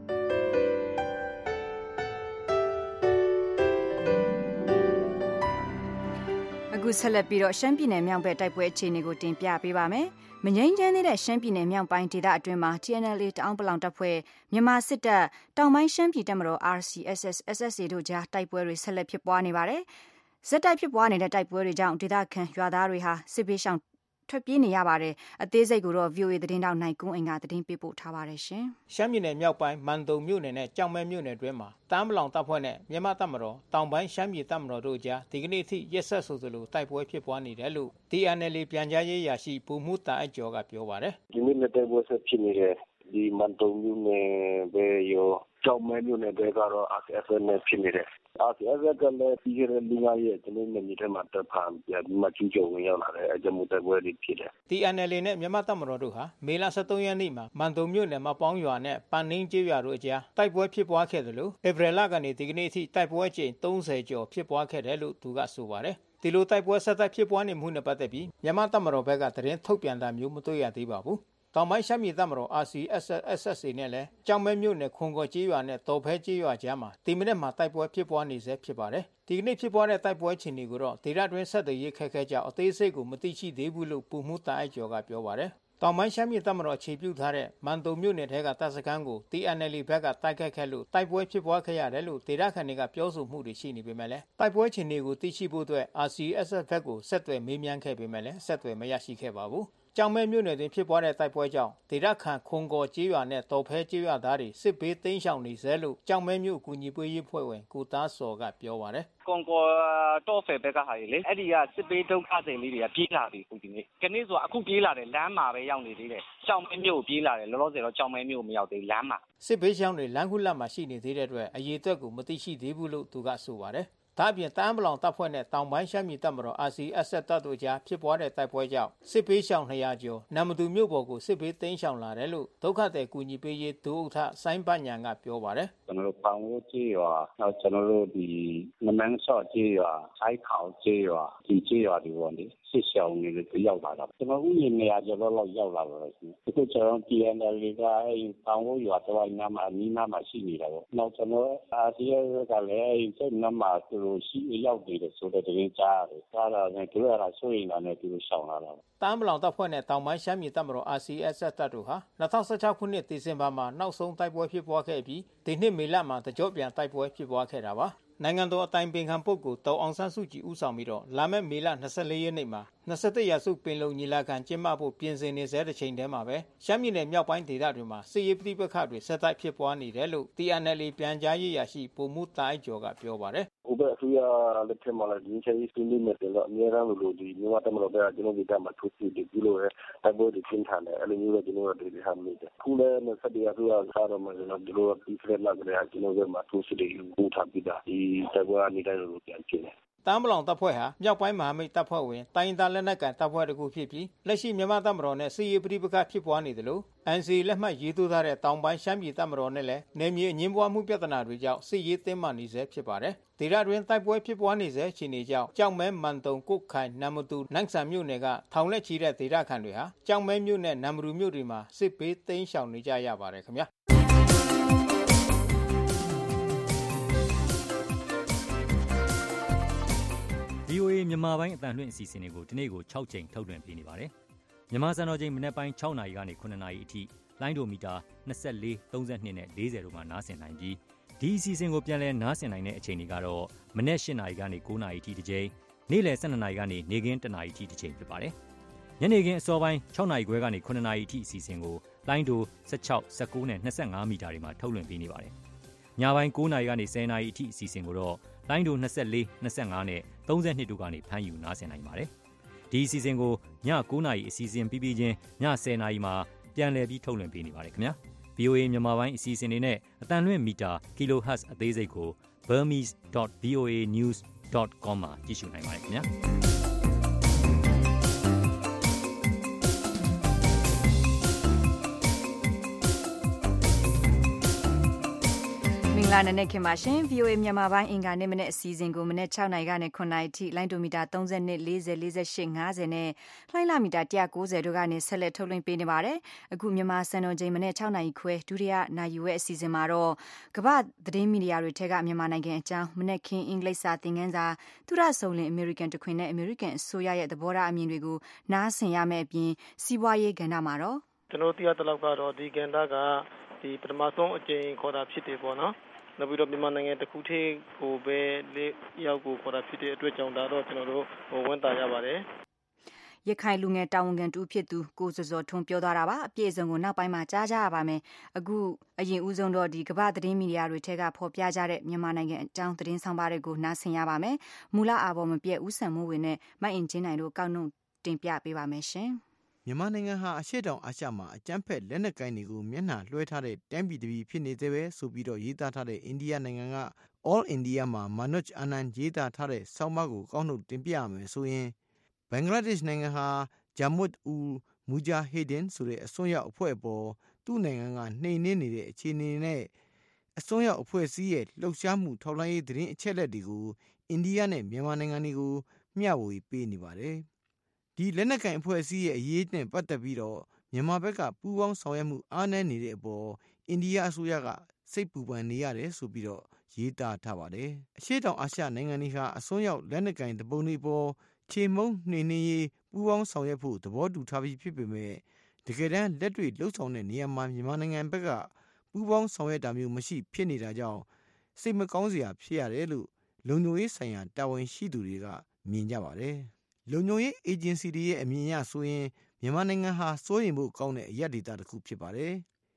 အခုဆက်လက်ပြီးတော့ရှမ်းပြည်နယ်မြောက်ဘက်တိုက်ပွဲအခြေအနေကိုတင်ပြပေးပါမယ်။မငြိမ်းချမ်းသေးတဲ့ရှမ်းပြည်နယ်မြောက်ပိုင်းဒေသအတွင်းမှာ TNLA တအောင်းပလောင်တပ်ဖွဲ့မြန်မာစစ်တပ်တောင်ပိုင်းရှမ်းပြည်တပ်မတော် RCSS SSA တို့ကြားတိုက်ပွဲတွေဆက်လက်ဖြစ်ပွားနေပါတယ်။ဇက်တိုက်ဖြစ်ပွားနေတဲ့တိုက်ပွဲတွေကြောင့်ဒေသခံရွာသားတွေဟာစစ်ဘေးရှောင်ထွက်ပြေးနေရပါတယ်။အသေးစိတ်ကိုတော့ VOA သတင်းတောက်နိုင်ကုန်းအင်ကသတင်းပေးပို့ထားပါတယ်ရှင်။ရှမ်းပြည်နယ်မြောက်ပိုင်းမန်တုံမြို့နယ်နဲ့ကြောင်မဲမြို့နယ်အတွင်းမှာတအောင်းပလောင်တပ်ဖွဲ့နဲ့မြန်မာတပ်မတော်တောင်ပိုင်းရှမ်းပြည်တပ်မတော်တို့ကြားဒီကနေ့အထိရက်ဆက်ဆိုသလိုတိုက်ပွဲဖြစ်ပွားနေတယ်လို့ TNLA ပြန်ကြားရေးရာရှိဗိုလ်မှူးတာအိုက်ကျော်ကပြောပါတယ်။ဒီနေ့တိုက်ပွဲဆက်ဖြစ်နေတယ်။ဒီမန်တုံမြို့နယ်ပဲရောကြောင်မဲမြို့နယ်တွေကတော့ RCSS နဲ့ဖြစ်နေတယ်။ RCSS ကလည်းပြီးခဲ့တဲ့5ရက်ကျွန်တော်တို့မြေထဲမှာတပ်ဖန်ပြန်ပြီးမှကျူးကျော်ဝင်ရောက်လာတယ်။အကြမ်းမှုတိုက်ပွဲတွေဖြစ်တယ်။ TNLA နဲ့မြန်မာတပ်မတော်တို့ဟာမေလ23ရက်နေ့မှာမန်တုံမြို့နယ်မှာပေါင်းရွာနဲ့ပန်နင်းကျေးရွာတို့အကြားတိုက်ပွဲဖြစ်ပွားခဲ့တယ်လို့ဧပြီလကနေဒီကနေ့အထိတိုက်ပွဲချိန်30ကျော်ဖြစ်ပွားခဲ့တယ်လို့သူကဆိုပါတယ်။ဒီလိုတိုက်ပွဲဆက်တိုက်ဖြစ်ပွားနေမှုနဲ့ပတ်သက်ပြီးမြန်မာတပ်မတော်ဘက်ကသတင်းထုတ်ပြန်တာမျိုးမတွေ့ရသေးပါဘူး။တောင်ပိုင်းရှမ်းပြည်တပ်မတော် RCSS SSA နဲ့လည်းကြောင်မဲမြို့နယ်ခွန်ကော်ကျေးရွာနဲ့တော်ဖဲကျေးရွာကြားမှာဒီမိနစ်မှာတိုက်ပွဲဖြစ်ပွားနေဆဲဖြစ်ပါတယ်။ဒီကနေ့ဖြစ်ပွားတဲ့တိုက်ပွဲခြေအနေကိုတော့ဒေသတွင်းဆက်သွယ်ရေးခက်ခဲကြောင်းအသေးစိတ်ကိုမသိရှိသေးဘူးလို့ပုံမှုတာအိုက်ကျော်ကပြောပါတယ်။တောင်ပိုင်းရှမ်းပြည်တပ်မတော်ခြေပြုထားတဲ့မန်တုံမြို့နယ်ထဲကတပ်စခန်းကို TNLA ဘက်ကတိုက်ခိုက်ခဲ့လို့တိုက်ပွဲဖြစ်ပွားခဲ့ရတယ်လို့ဒေသခံတွေကပြောဆိုမှုတွေရှိနေပေမဲ့လည်းတိုက်ပွဲခြေအနေကိုသိရှိဖို့အတွက် RCSS ဘက်ကိုဆက်သွယ်မေးမြန်းခဲ့ပေမဲ့လည်းဆက်သွယ်မရရှိခဲ့ပါဘူး။ကြောင်မဲမြို့နယ်တွင်ဖြစ်ပွားတဲ့တိုက်ပွဲကြောင့်ဒေသခံခွန်ကော်ကျေးရွာနဲ့တော်ဖဲကျေးရွာသားတွေစစ်ဘေးတိမ်းရှောင်နေဆဲလို့ကြောင်မဲမြို့ကူညီပေးရေးဖွဲ့ဝင်ကိုသားစော်ကပြောပါတယ်။ခွန်ကော်တော်ဖဲဘက်ကဟာလေအဲ့ဒီကစစ်ဘေးဒုက္ခသည်လေးတွေကပြေးလာပြီခုဒီနေ့။ဒီနေ့ဆိုအခုပြေးလာတယ်လမ်းမှာပဲရောက်နေသေးတယ်။ကြောင်မဲမြို့ကိုပြေးလာတယ်လောလောဆယ်တော့ကြောင်မဲမြို့မရောက်သေးလမ်းမှာစစ်ဘေးရှောင်တွေလမ်းခုလတ်မှာရှိနေသေးတဲ့အတွက်အရေးအတွက်ကိုမသိရှိသေးဘူးလို့သူကဆိုပါတယ်။ဒါ့အပြင်တအန်းပလောင်တပ်ဖွဲ့နဲ့တောင်ပိုင်းရှမ်းပြည်တပ်မတော် RCSS တပ်တို့ကြားဖြစ်ပွားတဲ့တိုက်ပွဲကြောင့်စစ်ပေးရှောင်200ကျော်နမတူမြို့ပေါ်ကိုစစ်ပေးသိမ်းရှောင်လာတယ်လို့ဒုက္ခသည်ကူညီပေးရေးဒုဥက္ကဋ္ဌစိုင်းပညာကပြောပါတယ်။ကျွန်တော်တို့ပန်ဝိုးကျေးရွာနောက်ကျွန်တော်တို့ဒီနမန်းဆော့ကျေးရွာအိုက်ခေါကျေးရွာဒီကျေးရွာတွေပေါ့လေစစ်ရှောင်နေလို့ရောက်လာတာကျွန်တော်ဥယျာဉ်200ကျော်လောက်ရောက်လာတော့ရှိတယ်အခုကျွန်တော် TNL ကအဲပန်ဝိုးရွာတော့ညမှာအနီးနားမှာရှိနေတာပေါ့နောက်ကျွန်တော် RCSS ကလည်းအဲစိတ်နှမ်းမှာသူရှိရောက်နေတယ်ဆိုတဲ့တင်ကြားတယ်။ဒါကလည်းသူကဆိုရင်လည်းသူရှောင်လာတာ။တအန်းပလောင်တပ်ဖွဲ့နဲ့တောင်ပိုင်းရှမ်းပြည်တပ်မတော် RCSS တပ်တို့ဟာ2016ခုနှစ်ဒီဇင်ဘာမှာနောက်ဆုံးတိုက်ပွဲဖြစ်ပွားခဲ့ပြီးဒီနှစ်မေလမှာတကြော့ပြန်တိုက်ပွဲဖြစ်ပွားခဲ့တာပါ။နိုင်ငံတော်အတိုင်ပင်ခံပုဂ္ဂိုလ်ဒေါက်အောင်ဆန်းစုကြည်ဦးဆောင်ပြီးတော့လာမယ့်မေလ24ရက်နေ့မှာ21ရာစုပင်လုံညီလာခံကျင်းပဖို့ပြင်ဆင်နေစေတဲ့ချိန်တည်းမှာပဲရှမ်းပြည်နယ်မြောက်ပိုင်းဒေသတွေမှာစစ်ရေးပဋိပက္ခတွေဆက်တိုက်ဖြစ်ပွားနေတယ်လို့ TNLA ပြန်ကြားရေးရာရှိဗိုလ်မှူးတာအိုက်ကျော်ကပြောပါတယ်။ဥပဒေအစိုးရလက်ထက်မှာလည်းဒီချိန်ကြီးဆွေးနွေးမယ်ဆိုတော့အများအားလို့ဒီမြန်မာတပ်မတော်ကကျွန်တော်တို့ကမှထုတ်ပြီးဒီလိုပဲတိုက်ပွဲတွေရှင်းထားတယ်အဲ့လိုမျိုးကျွန်တော်တို့ဒီဟာမျိုးတယ်ခုလည်း21ရာစုကစားတော့မှကျွန်တော်ဒီလိုပြီးဖက်လာကြတယ်ကျွန်တော်တို့မှထုတ်စစ်တွေပူထားပြီးတာဒီတိုက်ပွဲအနေနဲ့လို့ပြန်ကျင်းတယ်တအန်းပလောင်တပ်ဖွဲ့ဟာမြောက်ပိုင်းမဟာမိတ်တပ်ဖွဲ့ဝင်တိုင်းသားလက်နက်ကန်တပ်ဖွဲ့တစ်ခုဖြစ်ပြီးလက်ရှိမြန်မာတပ်မတော်နဲ့စစ်ရေးပဋိပက္ခဖြစ်ပွားနေတယ်လို့ NCA လက်မှတ်ရေးထိုးထားတဲ့တောင်ပိုင်းရှမ်းပြည်တပ်မတော်နဲ့လည်းနယ်မြေအငြင်းပွားမှုပြဿနာတွေကြောင့်စစ်ရေးတင်းမာနေဆဲဖြစ်ပါတယ်။ဒေသတွင်းတိုက်ပွဲဖြစ်ပွားနေဆဲအခြေအနေကြောင့်ကြောင်မဲမန်တုံကုတ်ခိုင်နမတူနန့်ဆန်မြို့နယ်ကထောင်လက်ချီတဲ့ဒေသခံတွေဟာကြောင်မဲမြို့နဲ့နမတူမြို့တွေမှာစစ်ဘေးတိမ်းရှောင်နေကြရပါတယ်ခင်ဗျာ VOA မြန်မာပိုင်းအတန်လွှင့်အစီအစဉ်တွေကိုဒီနေ့ကို6ချိန်ထုတ်လွှင့်ပေးနေပါတယ်။မြန်မာစံတော်ချိန်မနက်ပိုင်း6နာရီကနေ9နာရီအထိလိုင်းဒိုမီတာ24 32နဲ့40တို့မှာနားဆင်နိုင်ပြီးဒီအစီအစဉ်ကိုပြန်လည်နားဆင်နိုင်တဲ့အချိန်တွေကတော့မနက်8နာရီကနေ9နာရီအထိတစ်ချိန်နေ့လယ်12နာရီကနေနေ့ခင်း1နာရီအထိတစ်ချိန်ဖြစ်ပါတယ်။ညနေခင်းအစောပိုင်း6နာရီခွဲကနေ9နာရီအထိအစီအစဉ်ကိုလိုင်းဒို16 19နဲ့25မီတာတွေမှာထုတ်လွှင့်ပေးနေပါတယ်။ညပိုင်း9နာရီကနေ10နာရီအထိအစီအစဉ်ကိုတော့လိုင်းဒို24 25နဲ့32တို့ကနေဖမ်းယူနားဆင်နိုင်ပါတယ်။ဒီအစီအစဉ်ကိုည9နာရီအစီအစဉ်ပြီးပြီးချင်းည10နာရီမှာပြန်လည်ပြီးထုတ်လွှင့်ပေးနေပါတယ်ခင်ဗျာ။ VOA မြန်မာပိုင်းအစီအစဉ်တွေနဲ့အတန်လွှင့်မီတာ kHz အသေးစိတ်ကို burmese.voanews.com မှာကြည့်ရှုနိုင်ပါတယ်ခင်ဗျာမင်္ဂလာနံနက်ခင်းပါရှင် VOA မြန်မာပိုင်းအင်္ဂါနေ့မနေ့အစီအစဉ်ကိုမနေ့6နာရီကနေ9နာရီထိလိုင်းဒိုမီတာ32 40 48 50နဲ့လိုင်းလာမီတာ190တို့ကနေဆက်လက်ထုတ်လွှင့်ပေးနေပါတယ်အခုမြန်မာစံတော်ချိန်မနေ့6နာရီခွဲဒုတိယနိုင်ယူရဲ့အစီအစဉ်မှာတော့ကမ္ဘာသတင်းမီဒီယာတွေထက်ကမြန်မာနိုင်ငံအကြောင်းမနေ့ခင်းအင်္ဂလိပ်စာသင်ခန်းစာသူရဆုံလင်အမေရိကန်တခွင်နဲ့အမေရိကန်အစိုးရရဲ့သဘောထားအမြင်တွေကိုနားဆင်ရမယ့်အပြင်စီးပွားရေးကဏ္ဍမှာတော့ကျွန်တော်သိရတဲ့လောက်ကတော့ဒီကဏ္ဍကဒီပထမဆုံးအကြိမ်ခေါ်တာဖြစ်တယ်ပေါ့နော်နောက်ပြီးတော့မြန်မာနိုင်ငံတစ်ခုထဲကိုပဲလေးရောက်ကိုခေါ်တာဖြစ်တဲ့အတွက်ကြောင့်ဒါတော့ကျွန်တော်တို့ဝန်တာရပါတယ်ရခိုင်လူငယ်တာဝန်ခံတူဖြစ်သူကိုစောစောထွန်းပြောသွားတာပါအပြည့်အစုံကိုနောက်ပိုင်းမှာကြားကြရပါမယ်အခုအရင်ဦးဆုံးတော့ဒီကမ္ဘာသတင်းမီဒီယာတွေထက်ကဖော်ပြကြတဲ့မြန်မာနိုင်ငံအကြောင်းသတင်းဆောင်ပါတွေကိုနားဆင်ရပါမယ်မူလအာဘော်မပြည့်ဦးဆန်မိုးဝင်နဲ့မိုက်အင်ချင်းနိုင်တို့ကောက်နှုတ်တင်ပြပေးပါမယ်ရှင်မြန်မာနိုင်ငံဟာအရှေ့တောင်အာရှမှာအကြမ်းဖက်လက်နက်ကိုင်တွေကိုမျက်နှာလွှဲထားတဲ့တန်းပြည်တစ်ပြည်ဖြစ်နေသေးပဲဆိုပြီးတော့ရေးသားထားတဲ့အိန္ဒိယနိုင်ငံက All India မှာ Manoj Anand ရေးသားထားတဲ့ဆောင်းပါးကိုကောက်နှုတ်တင်ပြရမယ်ဆိုရင်ဘင်္ဂလားဒေ့ရှ်နိုင်ငံဟာ Jamaat-ul-Mujahideen ဆိုတဲ့အစွန်းရောက်အဖွဲ့ပေါ်သူ့နိုင်ငံကနှိမ်နင်းနေတဲ့အခြေအနေနဲ့အစွန်းရောက်အဖွဲ့အစည်းရဲ့လှုပ်ရှားမှုထောက်လှမ်းရေးသတင်းအချက်အလက်တွေကိုအိန္ဒိယနဲ့မြန်မာနိုင်ငံတွေကိုမျှဝေပေးနေပါတယ်ဒီလက်နက်ကိုင်အဖွဲ့အစည်းရဲ့အရေးနဲ့ပတ်သက်ပြီးတော့မြန်မာဘက်ကပူးပေါင်းဆောင်ရွက်မှုအားနည်းနေတဲ့အပေါ်အိန္ဒိယအစိုးရကစိတ်ပူပန်နေရတယ်ဆိုပြီးတော့ရေးသားထားပါတယ်အရှေ့တောင်အာရှနိုင်ငံတွေဟာအစွန်းရောက်လက်နက်ကိုင်တပုံတွေပေါ်ခြေမုံနှိမ်နှင်းရေးပူးပေါင်းဆောင်ရွက်ဖို့သဘောတူထားပြီးဖြစ်ပေမဲ့တကယ်တမ်းလက်တွေ့လှုပ်ဆောင်တဲ့နေရာမှာမြန်မာနိုင်ငံဘက်ကပူးပေါင်းဆောင်ရွက်တာမျိုးမရှိဖြစ်နေတာကြောင့်စိတ်မကောင်းစရာဖြစ်ရတယ်လို့လုံခြုံရေးဆိုင်ရာတာဝန်ရှိသူတွေကမြင်ကြပါတယ်လုံခြုံရေးအေဂျင်စီတွေရဲ့အမြင်အရဆိုရင်မြန်မာနိုင်ငံဟာစိုးရိမ်ဖို့ကောင်းတဲ့အရပ်ဒေသတစ်ခုဖြစ်ပါတယ်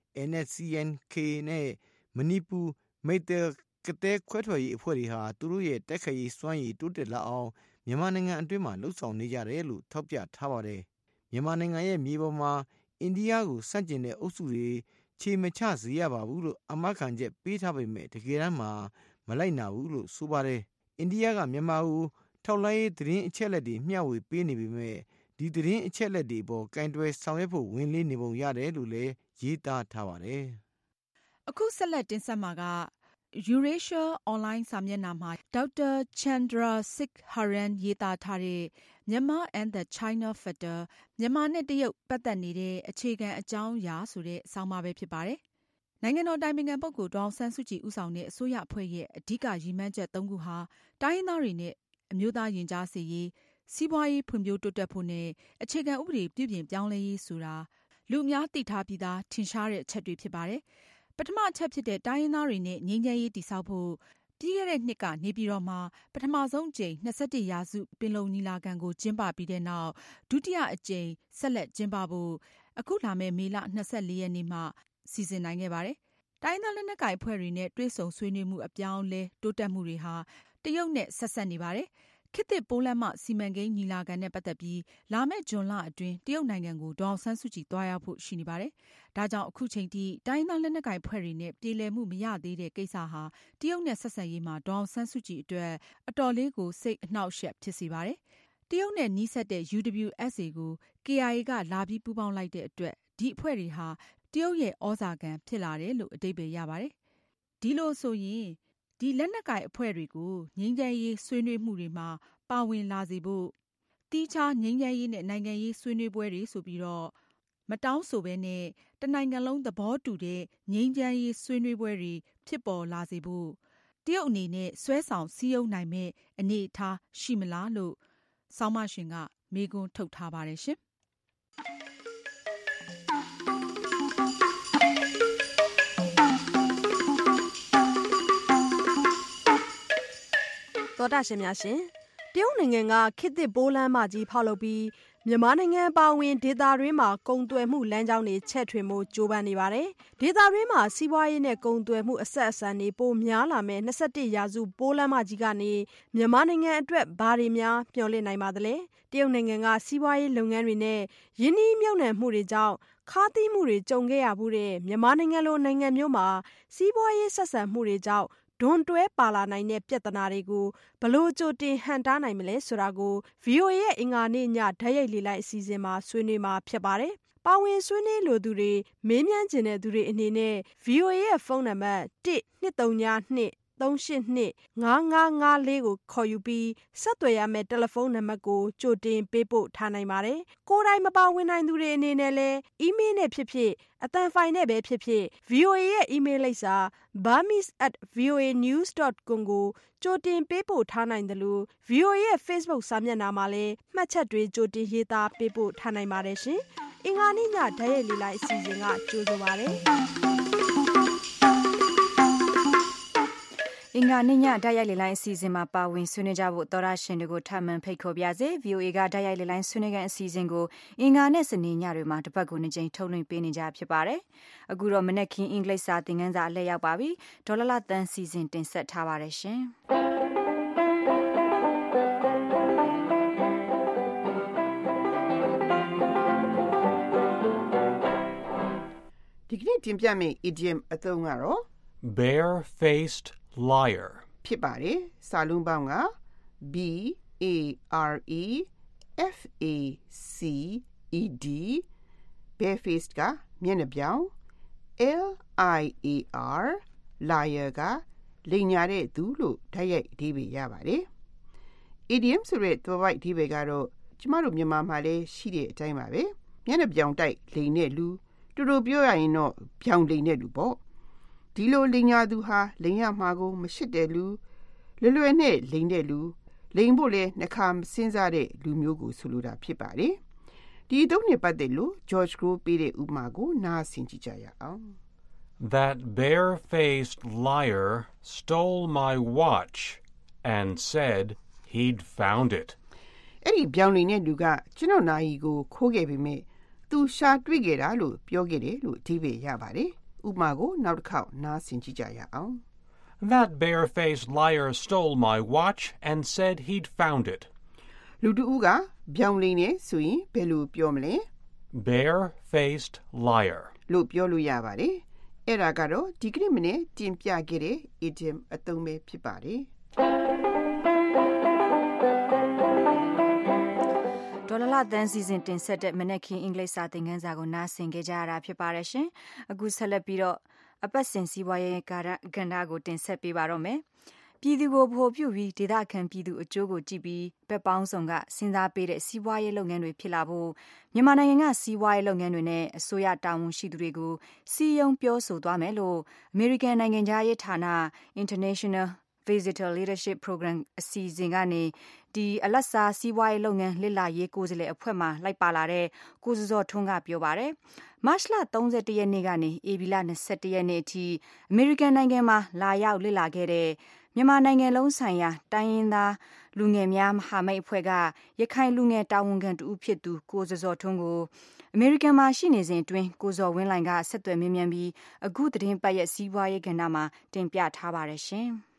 NSCN-K နဲ့မဏိပူမိတ်တယ်ကတဲ့ခွဲထွက်ရေးအဖွဲ့တွေဟာသူတို့ရဲ့တက်ခတ်ရေးစွမ်းရည်တိုးတက်လာအောင်မြန်မာနိုင်ငံအတွင်းမှာလှုပ်ဆောင်နေကြတယ်လို့ထောက်ပြထားပါတယ်မြန်မာနိုင်ငံရဲ့မြေပေါ်မှာအိန္ဒိယကိုဆန့်ကျင်တဲ့အုပ်စုတွေခြေမချစေရပါဘူးလို့အမခံချက်ပေးထားပေမဲ့တကယ်တမ်းမှာမလိုက်နာဘူးလို့ဆိုပါတယ်အိန္ဒိယကမြန်မာကိုထောက်လှမ်းရေးသတင်းအချက်အလက်တွေမျှဝေပေးနေပေမဲ့ဒီသတင်းအချက်အလက်တွေပေါ်ကင်တွယ်ဆောင်ရွက်ဖို့ဝင်လေးနေပုံရတယ်လို့လည်းရေးသားထားပါတယ်အခုဆက်လက်တင်ဆက်မှာက Eurasia Online စာမျက်နှာမှာဒေါက်တာချန်ဒရာစစ်ဟရန်ရေးသားထားတဲ့ Myanmar and the China Factor မြန်မာနဲ့တရုတ်ပတ်သက်နေတဲ့အခြေခံအကြောင်းအရာဆိုတဲ့ဆောင်းပါးပဲဖြစ်ပါတယ်။နိုင်ငံတော်တိုင်ပင်ခံပုဂ္ဂိုလ်ဒေါ်အောင်ဆန်းစုကြည်ဦးဆောင်တဲ့အစိုးရအဖွဲ့ရဲ့အဓိကရည်မှန်းချက်၃ခုဟာတိုင်းရင်းသားတွေနဲ့အမျိုးသားရင်ကြားစေရေးစီးပွားရေးဖွံ့ဖြိုးတိုးတက်ဖို့နဲ့အခြေခံဥပဒေပြုပြင်ပြောင်းလဲရေးဆိုတာလူအများသိထားပြီးသားထင်ရှားတဲ့အချက်တွေဖြစ်ပါတယ်။ပထမအချက်ဖြစ်တဲ့တိုင်းရင်းသားတွေနဲ့ငြိမ်းချမ်းရေးတည်ဆောက်ဖို့ပြီးခဲ့တဲ့နှစ်ကနေပြည်တော်မှာပထမဆုံးအကြိမ်21ရာစုပင်လုံညီလာခံကိုကျင်းပပြီးတဲ့နောက်ဒုတိယအကြိမ်ဆက်လက်ကျင်းပဖို့အခုလာမယ့်မေလ24ရက်နေ့မှစီစဉ်နိုင်ခဲ့ပါတယ်။တိုင်းသားလက်နက်ကိုင်အဖွဲ့တွေနဲ့တွဲဆုံဆွေးနွေးမှုအပြောင်းလဲတိုးတက်မှုတွေဟာတရုတ်နဲ့ဆက်ဆက်နေပါတယ်။ခေတ်သစ်ပိုးလမ်းမစီမံကိန်းညီလာခံနဲ့ပတ်သက်ပြီးလာမယ့်ဇွန်လအတွင်းတရုတ်နိုင်ငံကိုဒေါ်အောင်ဆန်းစုကြည်သွားရောက်ဖို့ရှိနေပါတယ်။ဒါကြောင့်အခုချိန်ထိတိုင်းသားလက်နက်ကိုင်ဖွဲ့တွေနဲ့ပြေလည်မှုမရသေးတဲ့ကိစ္စဟာတရုတ်နဲ့ဆက်ဆံရေးမှာဒေါ်အောင်ဆန်းစုကြည်အတွက်အတော်လေးကိုစိတ်အနှောက်အယှက်ဖြစ်စေပါတယ်။တရုတ်နဲ့နီးစပ်တဲ့ UWSA ကို KIA ကလာပြီးပူးပေါင်းလိုက်တဲ့အတွက်ဒီအဖွဲ့တွေဟာတရုတ်ရဲ့ဩဇာခံဖြစ်လာတယ်လို့အဓိပ္ပာယ်ရပါတယ်။ဒီလိုဆိုရင်ဒီလက်နက်ကိုင်အဖွဲ့တွေကိုငြိမ်းချမ်းရေးဆွေးနွေးမှုတွေမှာပါဝင်လာစေဖို့တီးခြားငြိမ်းချမ်းရေးနဲ့နိုင်ငံရေးဆွေးနွေးပွဲတွေဆိုပြီးတော့မတောင်းဆိုဘဲနဲ့တနိုင်ငံလုံးသဘောတူတဲ့ငြိမ်းချမ်းရေးဆွေးနွေးပွဲတွေဖြစ်ပေါ်လာစေဖို့တရုတ်အနေနဲ့ဆွဲဆောင်စည်းရုံးနိုင်မဲ့အနေအထားရှိမလားလို့ဆောင်းမရှင်ကမေးခွန်းထုတ်ထားပါတယ်ရှင်တော်တာရှင်များရှင်တရုတ်နိုင်ငံကခေတ်သစ်ပိုးလမ်းမကြီးဖောက်လုပ်ပြီးမြန်မာနိုင်ငံပါဝင်ဒေသတွင်းမှာကုန်သွယ်မှုလမ်းကြောင်းတွေချဲ့ထွင်မှုကြိုးပမ်းနေပါတယ်။ဒေသတွင်းမှာစီးပွားရေးနဲ့ကုန်သွယ်မှုအဆက်အဆံတွေပိုများလာမဲ့21ရာစုပိုးလမ်းမကြီးကနေမြန်မာနိုင်ငံအတွက်ဘာတွေများမျှော်လင့်နိုင်ပါသလဲ။တရုတ်နိုင်ငံကစီးပွားရေးလုပ်ငန်းတွေနဲ့ယင်းနှီးမြှုပ်နှံမှုတွေကြောင့်ခါးသီးမှုတွေကြုံခဲ့ရမှုတဲ့မြန်မာနိုင်ငံလိုနိုင်ငံမျိုးမှာစီးပွားရေးဆက်ဆံမှုတွေကြောင့်ဒွန်တွဲပါလာနိုင်တဲ့ပြဿနာတွေကိုဘယ်လိုကြိုတင်ဟန့်တားနိုင်မလဲဆိုတာကို VOA ရဲ့အင်္ဂါနေ့ညဓာတ်ရိုက်လေလိုက်အစီအစဉ်မှာဆွေးနွေးမှာဖြစ်ပါတယ်။ပါဝင်ဆွေးနွေးလိုသူတွေမေးမြန်းချင်တဲ့သူတွေအနေနဲ့ VOA ရဲ့ဖုန်းနံပါတ်12392382554ကိုခေါ်ယူပြီးဆက်သွယ်ရမယ့်တယ်လီဖုန်းနံပါတ်ကိုကြိုတင်ပေးပို့ထားနိုင်ပါတယ်။ကိုယ်တိုင်မပါဝင်နိုင်သူတွေအနေနဲ့လည်းအီးမေးလ်နဲ့ဖြစ်ဖြစ်အသံဖိုင်နဲ့ပဲဖြစ်ဖြစ် VOA ရဲ့အီးမေးလ်လိပ်စာ burmese@voanews.com ကိုကြိုတင်ပေးပို့ထားနိုင်တယ်လို့ VOA ရဲ့ Facebook စာမျက်နှာမှာလည်းမှတ်ချက်တွေကြိုတင်ရေးသားပေးပို့ထားနိုင်ပါတယ်ရှင်။အင်္ဂါနေ့ညဓာတ်ရိုက်လေလိုက်အစီအစဉ်ကကြိုဆိုပါတယ်။အင်္ဂါနေ့ညဓာတ်ရိုက်လေလိုင်းအစီအစဉ်မှာပါဝင်ဆွေးနွေးကြဖို့သောရရှင်တွေကိုထပ်မံဖိတ်ခေါ်ပါရစေ။ VOA ကဓာတ်ရိုက်လေလိုင်းဆွေးနွေးတဲ့အစီအစဉ်ကိုအင်္ဂါနဲ့စနေညတွေမှာတစ်ပတ်ကို2ကြိမ်ထုတ်လွှင့်ပေးနေကြဖြစ်ပါတယ်။အခုတော့မနက်ခင်းအင်္ဂလိပ်စာသင်ခန်းစာအလှည့်ရောက်ပါပြီ။ဒေါ်လာလာတန်းစီစဉ်တင်ဆက်ထားပါတယ်ရှင်။ဒီကနေ့တင်ပြမယ့် idiom အသုံးကတော့ bare-faced liar ဖြစ်ပါတယ်။စာလုံးပေါင်းက B-A-R-E-F-A-C-E-D bare-faced ကမျက်နှာပြောင် L-I-A-R liar ကလိမ်ညာတဲ့သူလို့ဓာတ်ရိုက်အဓိပ္ပာယ်ရပါတယ်။ idiom ဆိုတဲ့သွယ်ဝိုက်အဓိပ္ပာယ်ကတော့ကျမတို့မြန်မာမှာလည်းရှိတဲ့အတိုင်းပါပဲ။မျက်နှာပြောင်တိုက်လိမ်တဲ့လူတူတူပြောရရင်တော့ပြောင်လိမ်တဲ့လူပေါ့ဒီလိုလိမ်ညာသူဟာလိမ်ရမှာကိုမရှစ်တဲ့လူလွယ်နဲ့လိမ်တဲ့လူလိမ်ဖို့လဲနှခါမစင်းစားတဲ့လူမျိုးကိုဆိုလိုတာဖြစ်ပါတယ်ဒီအသုံးနဲ့ပတ်သက်လို့ George Crow ပေးတဲ့ဥပမာကိုနားဆင်ကြည့်ကြရအောင် That bare-faced liar stole my watch and said he'd found it အဲ့ဒီပြောင်လိမ်တဲ့လူကကျွန်တော်နာရီကိုခိုးခဲ့ပေမဲ့သူရှာတွေ့ခဲ့တာလို့ပြောခဲ့တယ်လို့အဓိပ္ပာယ်ရပါတယ်ဥပမာကိုနောက်တစ်ခေါက်နားဆင်ကြည့်ကြရအောင် That bare-faced liar stole my watch and said he'd found it လူတူကပြောင်လိမ်နေဆိုရင်ဘယ်လိုပြောမလဲ bare-faced liar လို့ပြောလို့ရပါတယ်အဲ့ဒါကတော့ဒီကနေ့မနေ့တင်ပြခဲ့တဲ့ idiom အသုံးပဲဖြစ်ပါတယ်ဒေါ်လာလာတန်းစီစဉ်တင်ဆက်တဲ့မနက်ခင်းအင်္ဂလိပ်စာသင်ခန်းစာကိုနားဆင်ကြရတာဖြစ်ပါတယ်ရှင်အခုဆက်လက်ပြီးတော့အပတ်စဉ်စီးပွားရေးကဏ္ဍကိုတင်ဆက်ပေးပါတော့မယ်ပြည်သူကိုဗဟိုပြုပြီးဒေသခံပြည်သူအကျိုးကိုကြည့်ပြီးဘက်ပေါင်းစုံကစဉ်းစားပေးတဲ့စီးပွားရေးလုပ်ငန်းတွေဖြစ်လာဖို့မြန်မာနိုင်ငံကစီးပွားရေးလုပ်ငန်းတွေနဲ့အစိုးရတာဝန်ရှိသူတွေကိုစီယုံပြောဆိုသွားမယ်လို့ American နိုင်ငံသားရေးဌာန International Visitor Leadership Program အစီအစဉ်ကနေဒီအလတ်စားစီးပွားရေးလုပ်ငန်းလစ်လာရေးကိုယ်စားလှယ်အဖွဲ့မှလိုက်ပါလာတဲ့ကိုစောထွန်းကပြောပါတယ်။မတ်လ31ရက်နေ့ကနေဧပြီလ21ရက်နေ့အထိအမေရိကန်နိုင်ငံမှာလာရောက်လစ်လာခဲ့တဲ့မြန်မာနိုင်ငံလုံးဆိုင်ရာတိုင်းရင်းသားလူငယ်များမဟာမိတ်အဖွဲ့ကရခိုင်လူငယ်တာဝန်ခံတူဖြစ်သူကိုစောထွန်းကိုအမေရိကန်မှာရှိနေစဉ်အတွင်းကိုစောဝင်းလိုင်ကဆက်သွယ်မြင်မြန်ပြီးအခုသတင်းပတ်ရဲ့စီးပွားရေးကဏ္ဍမှာတင်ပြထားပါတယ်ရှင်။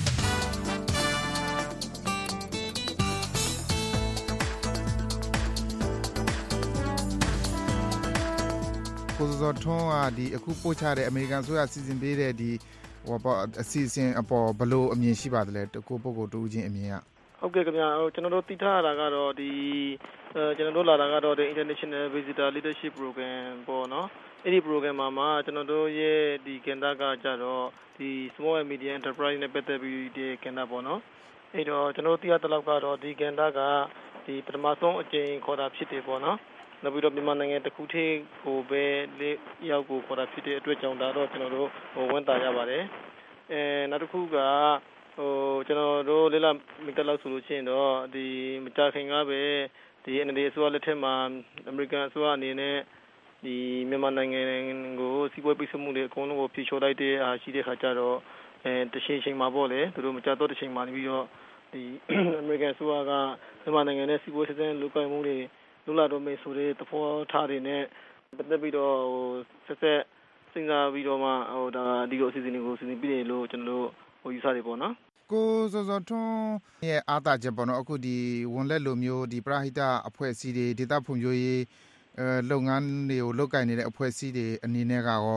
ကိုစောထွန်းကဒီအခုပို့ချတဲ့အမေရိကန်ဆိုရစီစဉ်ပေးတဲ့ဒီဟိုပေါ့အစီအစဉ်အပေါ်ဘလို့အမြင်ရှိပါသလဲကိုပုဂ္ဂိုလ်တူချင်းအမြင်ကဟုတ်ကဲ့ခင်ဗျာကျွန်တော်တို့သိထားရတာကတော့ဒီကျွန်တော်တို့လာတာကတော့ the International Visitor Leadership Program ပေါ့နော်အဲ့ဒီ program မှာကျွန်တော်တို့ရဲ့ဒီကဏ္ဍကကြတော့ဒီ small and medium enterprise နဲ့ပတ်သက်ပြီးဒီကဏ္ဍပေါ့နော်အဲ့တော့ကျွန်တော်တို့သိရတဲ့လောက်ကတော့ဒီကဏ္ဍကဒီပထမဆုံးအကြိမ်ခေါ်တာဖြစ်တယ်ပေါ့နော်နောက်ပြီးတော့မြန်မာနိုင်ငံတစ်ခုထဲကိုပဲလေးရောက်ကိုခေါ်တာဖြစ်တဲ့အတွက်ကြောင့်ဒါတော့ကျွန်တော်တို့ဝန်တာရပါတယ်နောက်တစ်ခုကကျွန်တော်တို့လေးလာမိတလောက်ဆိုလို့ရှိရင်တော့ဒီမကြခင်ကပဲဒီ NLD အစိုးရလက်ထက်မှာအမေရိကန်အစိုးရအနေနဲ့ဒီမြန်မာနိုင်ငံကိုစီးပွားပိတ်ဆို့မှုတွေအကုန်လုံးကိုဖြေလျှော်လိုက်တဲ့အားရှိတဲ့ခါကျတော့တချိန်မှာပေါ့လေသူတို့မကြတော့တချိန်မှာပြီးတော့ဒီအမေရိကန်အစိုးရကမြန်မာနိုင်ငံနဲ့စီးပွားရေးဆက်လုပ်ကိုင်မှုတွေလူလာတော့မေဆိုတဲ့သဘောထားတွေနဲ့ပတ်သက်ပြီးတော့ဆက်စဉ်းစားပြီးတော့မှဒါဒီလိုအစီအစဉ်တွေကိုစီစဉ်ပြီးတယ်လို့ကျွန်တော်တို့ယူဆတယ်ပေါ့နော်ကိုစောထွန်းရဲ့အားသာချက်ပေါ့နော်အခုဒီဝန်လက်လိုမျိုးဒီပရဟိတအဖွဲ့အစည်းတွေဒေသဖွံ့ဖြိုးရေးလုပ်ငန်းတွေကိုလုပ်ကိုင်နေတဲ့အဖွဲ့အစည်းတွေအနေနဲ့ကရောဒီ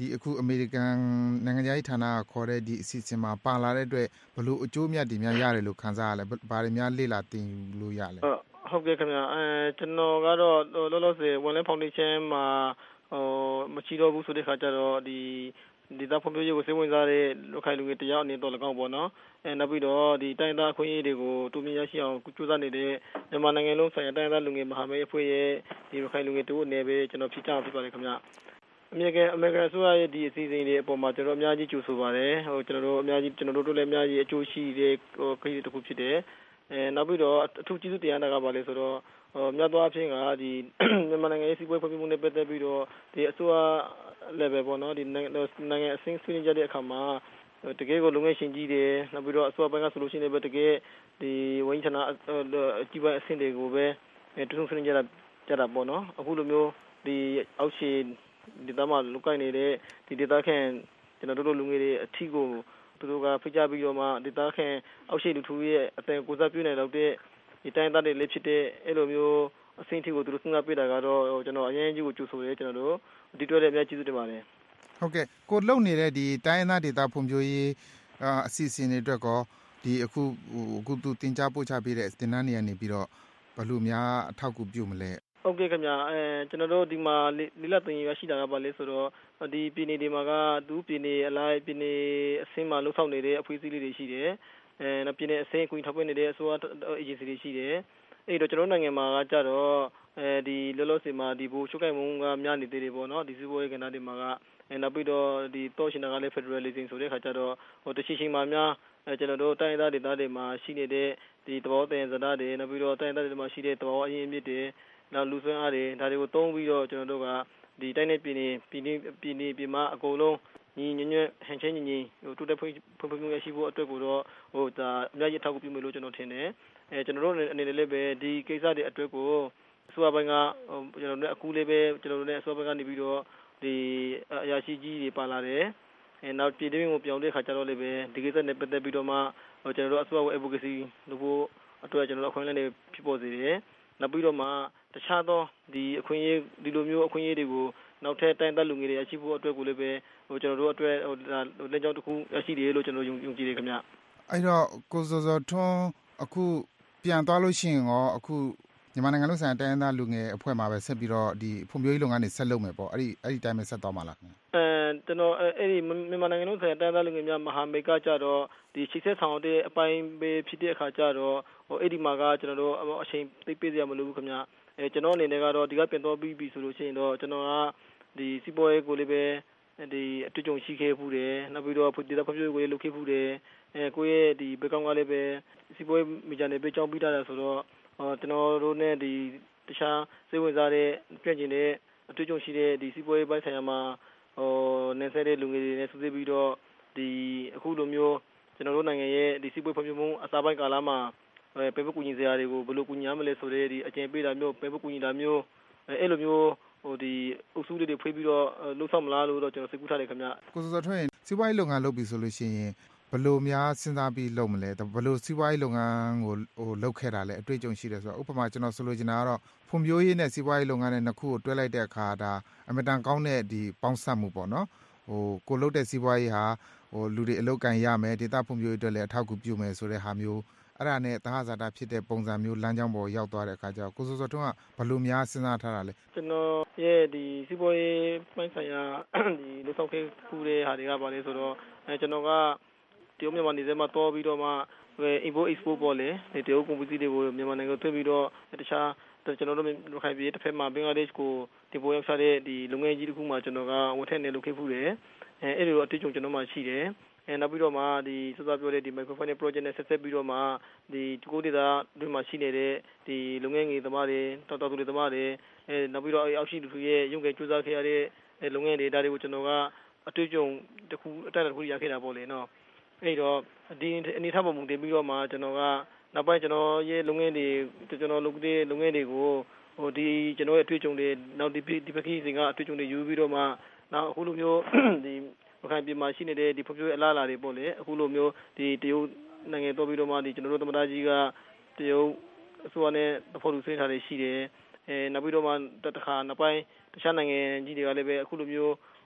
ဒီအခုအမေရိကန်နိုင်ငံရေးဌာနကခေါ်တဲ့ဒီအစီအစဉ်မှာပါလာတဲ့အတွက်ဘယ်လိုအကျိုးအမြတ်တွေများရတယ်လို့ခံစားရလဲဘာတွေများလေ့လာသင်လို့ရလဲဟုတ်ကဲ့ခင်ဗျကျွန်တော်ကတော့လောလောဆယ် One Land Foundation မှာမရှိတော့ဘူးဆိုတဲ့ခါကျတော့ဒီဒေသဖွံ့ဖြိုးရေးကိုစိတ်ဝင်စားတဲ့လူခိုင်လူငယ်တယောက်အနေနဲ့တော့၎င်းပေါ့နော်နောက်ပြီးတော့ဒီတိုင်းသားအခွင့်အရေးတွေကိုတူမြင့်ရရှိအောင်ကြိုးစားနေတဲ့မြန်မာနိုင်ငံလုံးဆိုင်ရာတိုင်းသားလူငယ်မဟာမိတ်အဖွဲ့ရဲ့ဒီလူခိုင်လူငယ်တို့အနေနဲ့ကျွန်တော်ဖြစ်ကြဖြစ်ပါတယ်ခင်ဗျအမေရိကန်ဆိုရရဲ့ဒီအစီအစဉ်တွေအပေါ်မှာကျွန်တော်အများကြီးကြိုဆိုပါတယ်ကျွန်တော်တို့တို့လည်းအများကြီးအကျိုးရှိတဲ့ခရီးတစ်ခုဖြစ်တယ်နောက်ပြီးတော့အထူးကျေးဇူးတရားနာကပါလေဆိုတော့မြတ်သောအဖြစ်ကဒီမြန်မာနိုင်ငံရဲ့စီးပွားရေးဖွံ့ဖြိုးမှုနဲ့ပတ်သက်ပြီးတော့ဒီအစိုးရ level ပေါ့နော်ဒီနိုင်ငံအဆင့်ဆွေးနွေးကြတဲ့အခါမှာတကယ်ကိုလုံငယ်ရှင်ကြီးတယ်နောက်ပြီးတော့အစိုးရဘက်ကဆိုလို့ရှိရင်လည်းတကယ်ဒီဝန်ကြီးဌာနအကြီးပိုင်းအဆင့်တွေကိုပဲတူဆုံဆွေးနွေးကြတာပေါ့နော်အခုလိုမျိုးဒီအောက်ခြေဒီတမလူကိုင်းနေတဲ့ဒီဒေသခံကျွန်တော်တို့လူငယ်တွေအထီးကိုသူတို့ကဖိတ်ကြားပြီးတော့မှဒေသခံအောက်ခြေလူထုရဲ့အသက်ကိုယ်စားပြုနေတော့တဲ့ဒီတိုင်းသားတွေလည်းဖြစ်တဲ့အဲ့လိုမျိုးအဆင့်ထိကိုသူတို့စဉ်းစားပြတာကတော့ကျွန်တော်အရင်ကြီးကိုကြိုဆိုရဲကျွန်တော်တို့ဒီတွေ့တဲ့အများကြီးကျေးဇူးတင်ပါတယ်ဟုတ်ကဲ့ကိုလုံနေတဲ့ဒီတိုင်းသားဒေသဖွံ့ဖြိုးရေးအစီအစဉ်တွေအတွက်ကောဒီအခုသူတင် जा ပို့ချပေးတဲ့တင်နန်းနေရနေပြီးတော့ဘယ်လိုများအထောက်အကူပြုမလဲဟုတ်ကဲ့ခင်ဗျကျွန်တော်တို့ဒီမှာလိလတင်ရရှိတာကပါလေဆိုတော့ဒီပြည်နေဒီမှာကသူပြည်နေအလိုက်ပြည်နေအဆင်းမှာလှုပ်ဆောင်နေတဲ့အဖွဲ့အစည်းလေးတွေရှိတယ်နောက်ပြည်နေအဆင်းကိုထောက်ပံ့နေတဲ့အစိုးရ agency တွေရှိတယ်အဲ့တော့ကျွန်တော်နိုင်ငံမှာကကြတော့ဒီလောလောဆယ်မှာဒီဘူချုပ်ကိုင်မုံကများနေသေးတယ်ပေါ့နော်ဒီစီးပွားရေးကဏ္ဍတွေမှာကနောက်ပြီးတော့ဒီတော့ရှင်နာကလည်း federalism ဆိုတဲ့ခါကျတော့တရှိရှိမှာများကျွန်တော်တို့တိုင်းသားဒေသတွေမှာရှိနေတဲ့ဒီသဘောတရားစကားတွေနောက်ပြီးတော့တိုင်းသားတွေမှာရှိတဲ့သဘောအရင်းအမြစ်တွေနောက်လူစွမ်းအားတွေဒါတွေကိုသုံးပြီးတော့ကျွန်တော်တို့ကဒီတိုင်းနဲ့ပြည်နေမှာအကုန်လုံးညီညွတ်ဟန်ချင်းညီတိုးတက်ဖွံ့ဖြိုးမှုရရှိဖို့အတွက်ကိုတော့ဒါအများကြီးထောက်ကူပြုမယ်လို့ကျွန်တော်ထင်တယ်ကျွန်တော်တို့အနေနဲ့လည်းပဲဒီကိစ္စတွေအတွက်ကိုအစိုးရဘက်ကကျွန်တော်တို့အခုလေးပဲကျွန်တော်တို့နဲ့အစိုးရဘက်ကနေပြီးတော့ဒီအရာရှိကြီးတွေပါလာတယ်နောက်ပြည်တွင်းကိုပြောင်းတဲ့ခါကျတော့လည်းပဲဒီကိစ္စနဲ့ပတ်သက်ပြီးတော့မှကျွန်တော်တို့အစိုးရရဲ့ advocacy လုပ်ဖို့အတွက်ကျွန်တော်တို့အခွင့်အရေးတွေဖြစ်ပေါ်စေတယ်နောက်ပြီးတော့မှတခြားသောဒီအခွင့်အရေးဒီလိုမျိုးအခွင့်အရေးတွေကိုနောက်ထပ်တိုင်းသားလူငယ်တွေရရှိဖို့အတွက်ကိုလည်းပဲကျွန်တော်တို့အတွက်လက်ကြောင်းတစ်ခုရရှိတယ်လို့ကျွန်တော်ယုံကြည်တယ်ခင်ဗျအဲ့တော့ကိုစောစောထွန်းအခုပြန်သွားလို့ရှိရင်ရောအခုမြန်မာနိုင်ငံလုံးဆိုင်ရာတိုင်းသားလူငယ်အဖွဲ့မှာပဲဆက်ပြီးတော့ဒီဖွံ့ဖြိုးရေးလုပ်ငန်းတွေဆက်လုပ်မယ်ပေါ့အဲ့ဒီတိုင်းပဲဆက်သွားမှာလားခင်ဗျကျွန်တော်အဲ့ဒီမြန်မာနိုင်ငံလုံးဆိုင်ရာတိုင်းသားလူငယ်များမဟာမိတ်ကကြတော့ဒီရှေ့ဆက်ဆောင်တဲ့အပိုင်းပဲဖြစ်တဲ့အခါကျတော့အဲ့ဒီမှာကကျွန်တော်တို့အချိန်သိပေးစရာမလိုဘူးခင်ဗျကျွန်တော်အနေနဲ့ကတော့ဒီကပြန်တော့ပြီးပြီဆိုလို့ရှိရင်တော့ကျွန်တော်ကဒီစီးပွားရေးကိုလည်းပဲဒီအတွေ့အကြုံရှိခဲ့မှုတယ်နောက်ပြီးတော့ဒေသဖွံ့ဖြိုးရေးကိုလည်းလုပ်ခဲ့မှုတယ်ကိုယ့်ရဲ့ဒီဘက်ကလည်းပဲစီးပွားရေးမီဂျာနယ်ပဲကြောင်းပြီးတာဆိုတော့ကျွန်တော်တို့နဲ့ဒီတခြားစိတ်ဝင်စားတဲ့ပြင်ကျင်တဲ့အတွေ့အကြုံရှိတဲ့ဒီစီးပွားရေးပိုင်းဆိုင်ရာမှာနေဆက်တဲ့လူငယ်တွေနဲ့ဆွေးနွေးပြီးတော့ဒီအခုလိုမျိုးကျွန်တော်တို့နိုင်ငံရဲ့ဒီစီးပွားရေးဖွံ့ဖြိုးမှုအစားပိုင်းကာလမှာပဲကူညီစရာတွေကိုဘယ်လိုကူညီရမလဲဆိုတဲ့ဒီအကျဉ်းပေးတာမျိုးပဲကူညီတာမျိုးအဲ့လိုမျိုးဒီအုပ်စုလေးတွေဖွေးပြီးတော့လှုပ်ဆောင်မလားလို့တော့ကျွန်တော်စိတ်ကူးထားတယ်ခင်ဗျကိုစောစောထွန်းစီးပွားရေးလုပ်ငန်းလုပ်ပြီဆိုလို့ရှိရင်ဘယ်လိုများစဉ်းစားပြီးလုပ်မလဲဘယ်လိုစီးပွားရေးလုပ်ငန်းကိုလုပ်ခဲ့တာလဲအတွေ့အကြုံရှိတယ်ဆိုတော့ဥပမာကျွန်တော်ဆိုလိုချင်တာကတော့ဖွံ့ဖြိုးရေးနဲ့စီးပွားရေးလုပ်ငန်းနဲ့နှစ်ခုကိုတွဲလိုက်တဲ့အခါဒါအမတန်ကောင်းတဲ့ဒီပေါင်းစပ်မှုပေါ့နော်ကိုလုပ်တဲ့စီးပွားရေးဟာလူတွေအလုပ်ကန်ရမယ်ဒေသဖွံ့ဖြိုးရေးအတွက်လည်းအထောက်အကူပြုမယ်ဆိုတဲ့ဟာမျိုးအဲ့ဒါနဲ့သဟဇာတဖြစ်တဲ့ပုံစံမျိုးလမ်းကြောင်းပေါ်ရောက်သွားတဲ့အခါကျတော့ကိုစောစောထွန်းကဘယ်လိုများစဉ်းစားထားတာလဲကျွန်တော်ရဲ့ဒီစီးပွားရေးပိုင်းဆိုင်ရာဒီလုပ်ဆောင်ခဲ့ခုတဲ့ဟာတွေကပါလေဆိုတော့ကျွန်တော်ကတရုတ်မြန်မာနေစမှာတောပြီးတော့မှ import export ပေါ်လေဒီတရုတ်ကုန်ပစ္စည်းတွေကိုမြန်မာနိုင်ငံကိုသွင်းပြီးတော့တခြားကျွန်တော်တို့ခိုင်ပြည်တစ်ဖက်မှာဘင်္ဂလားဒေ့ရှ်ကိုတင်ပို့ရောက်ချတဲ့ဒီလုပ်ငန်းကြီးတစ်ခုမှကျွန်တော်ကဝန်ထမ်းနေလုပ်ခဲ့ဖူးတယ်အဲ့ဒီလိုအတွေ့အကြုံကျွန်တော်မှရှိတယ်နောက်ပြီးတော့မှဒီစောစောပြောတဲ့ဒီ microfinance project နဲ့ဆက်ဆက်ပြီးတော့မှဒီကိုဒေတာတွေမှာရှိနေတဲ့ဒီလုပ်ငန်းငယ်သမားတွေတော်သူတွေသမားတွေနောက်ပြီးတော့အောက်ရှိလူတွေရဲ့ရုံးကကြိုးစားခဲ့ရတဲ့လုပ်ငန်းတွေဒါတွေကိုကျွန်တော်ကအတွေ့အကြုံတစ်ခုအတက်တစ်ခုရခဲ့တာပေါ့လေနော်အဲ့တော့ဒီအနေထားပုံမူတင်ပြီးတော့မှကျွန်တော်ကနောက်ပိုင်းကျွန်တော်ရဲ့လုပ်ငန်းတွေကျွန်တော်လုပ်တဲ့လုပ်ငန်းတွေကိုဒီကျွန်တော်ရဲ့အတွေ့အကြုံတွေနောက်ဒီပက္ခိစဉ်ကအတွေ့အကြုံတွေယူပြီးတော့မှနောက်အခုလိုမျိုးဒီခိုင်ပြည်မှာရှိနေတဲ့ဒီဖွံ့ဖြိုးရေးအလားအလာတွေပေါ့လေအခုလိုမျိုးဒီတရုတ်နိုင်ငံတော်ပြီးတော့မှဒီကျွန်တော်တို့သမ္မတကြီးကတရုတ်အစိုးရနဲ့သဘောတူဆွေးနွေးထားတွေရှိတယ်နောက်ပြီးတော့မှတခါနောက်ပိုင်းတခြားနိုင်ငံကြီးတွေကလည်းပဲအခုလိုမျိုး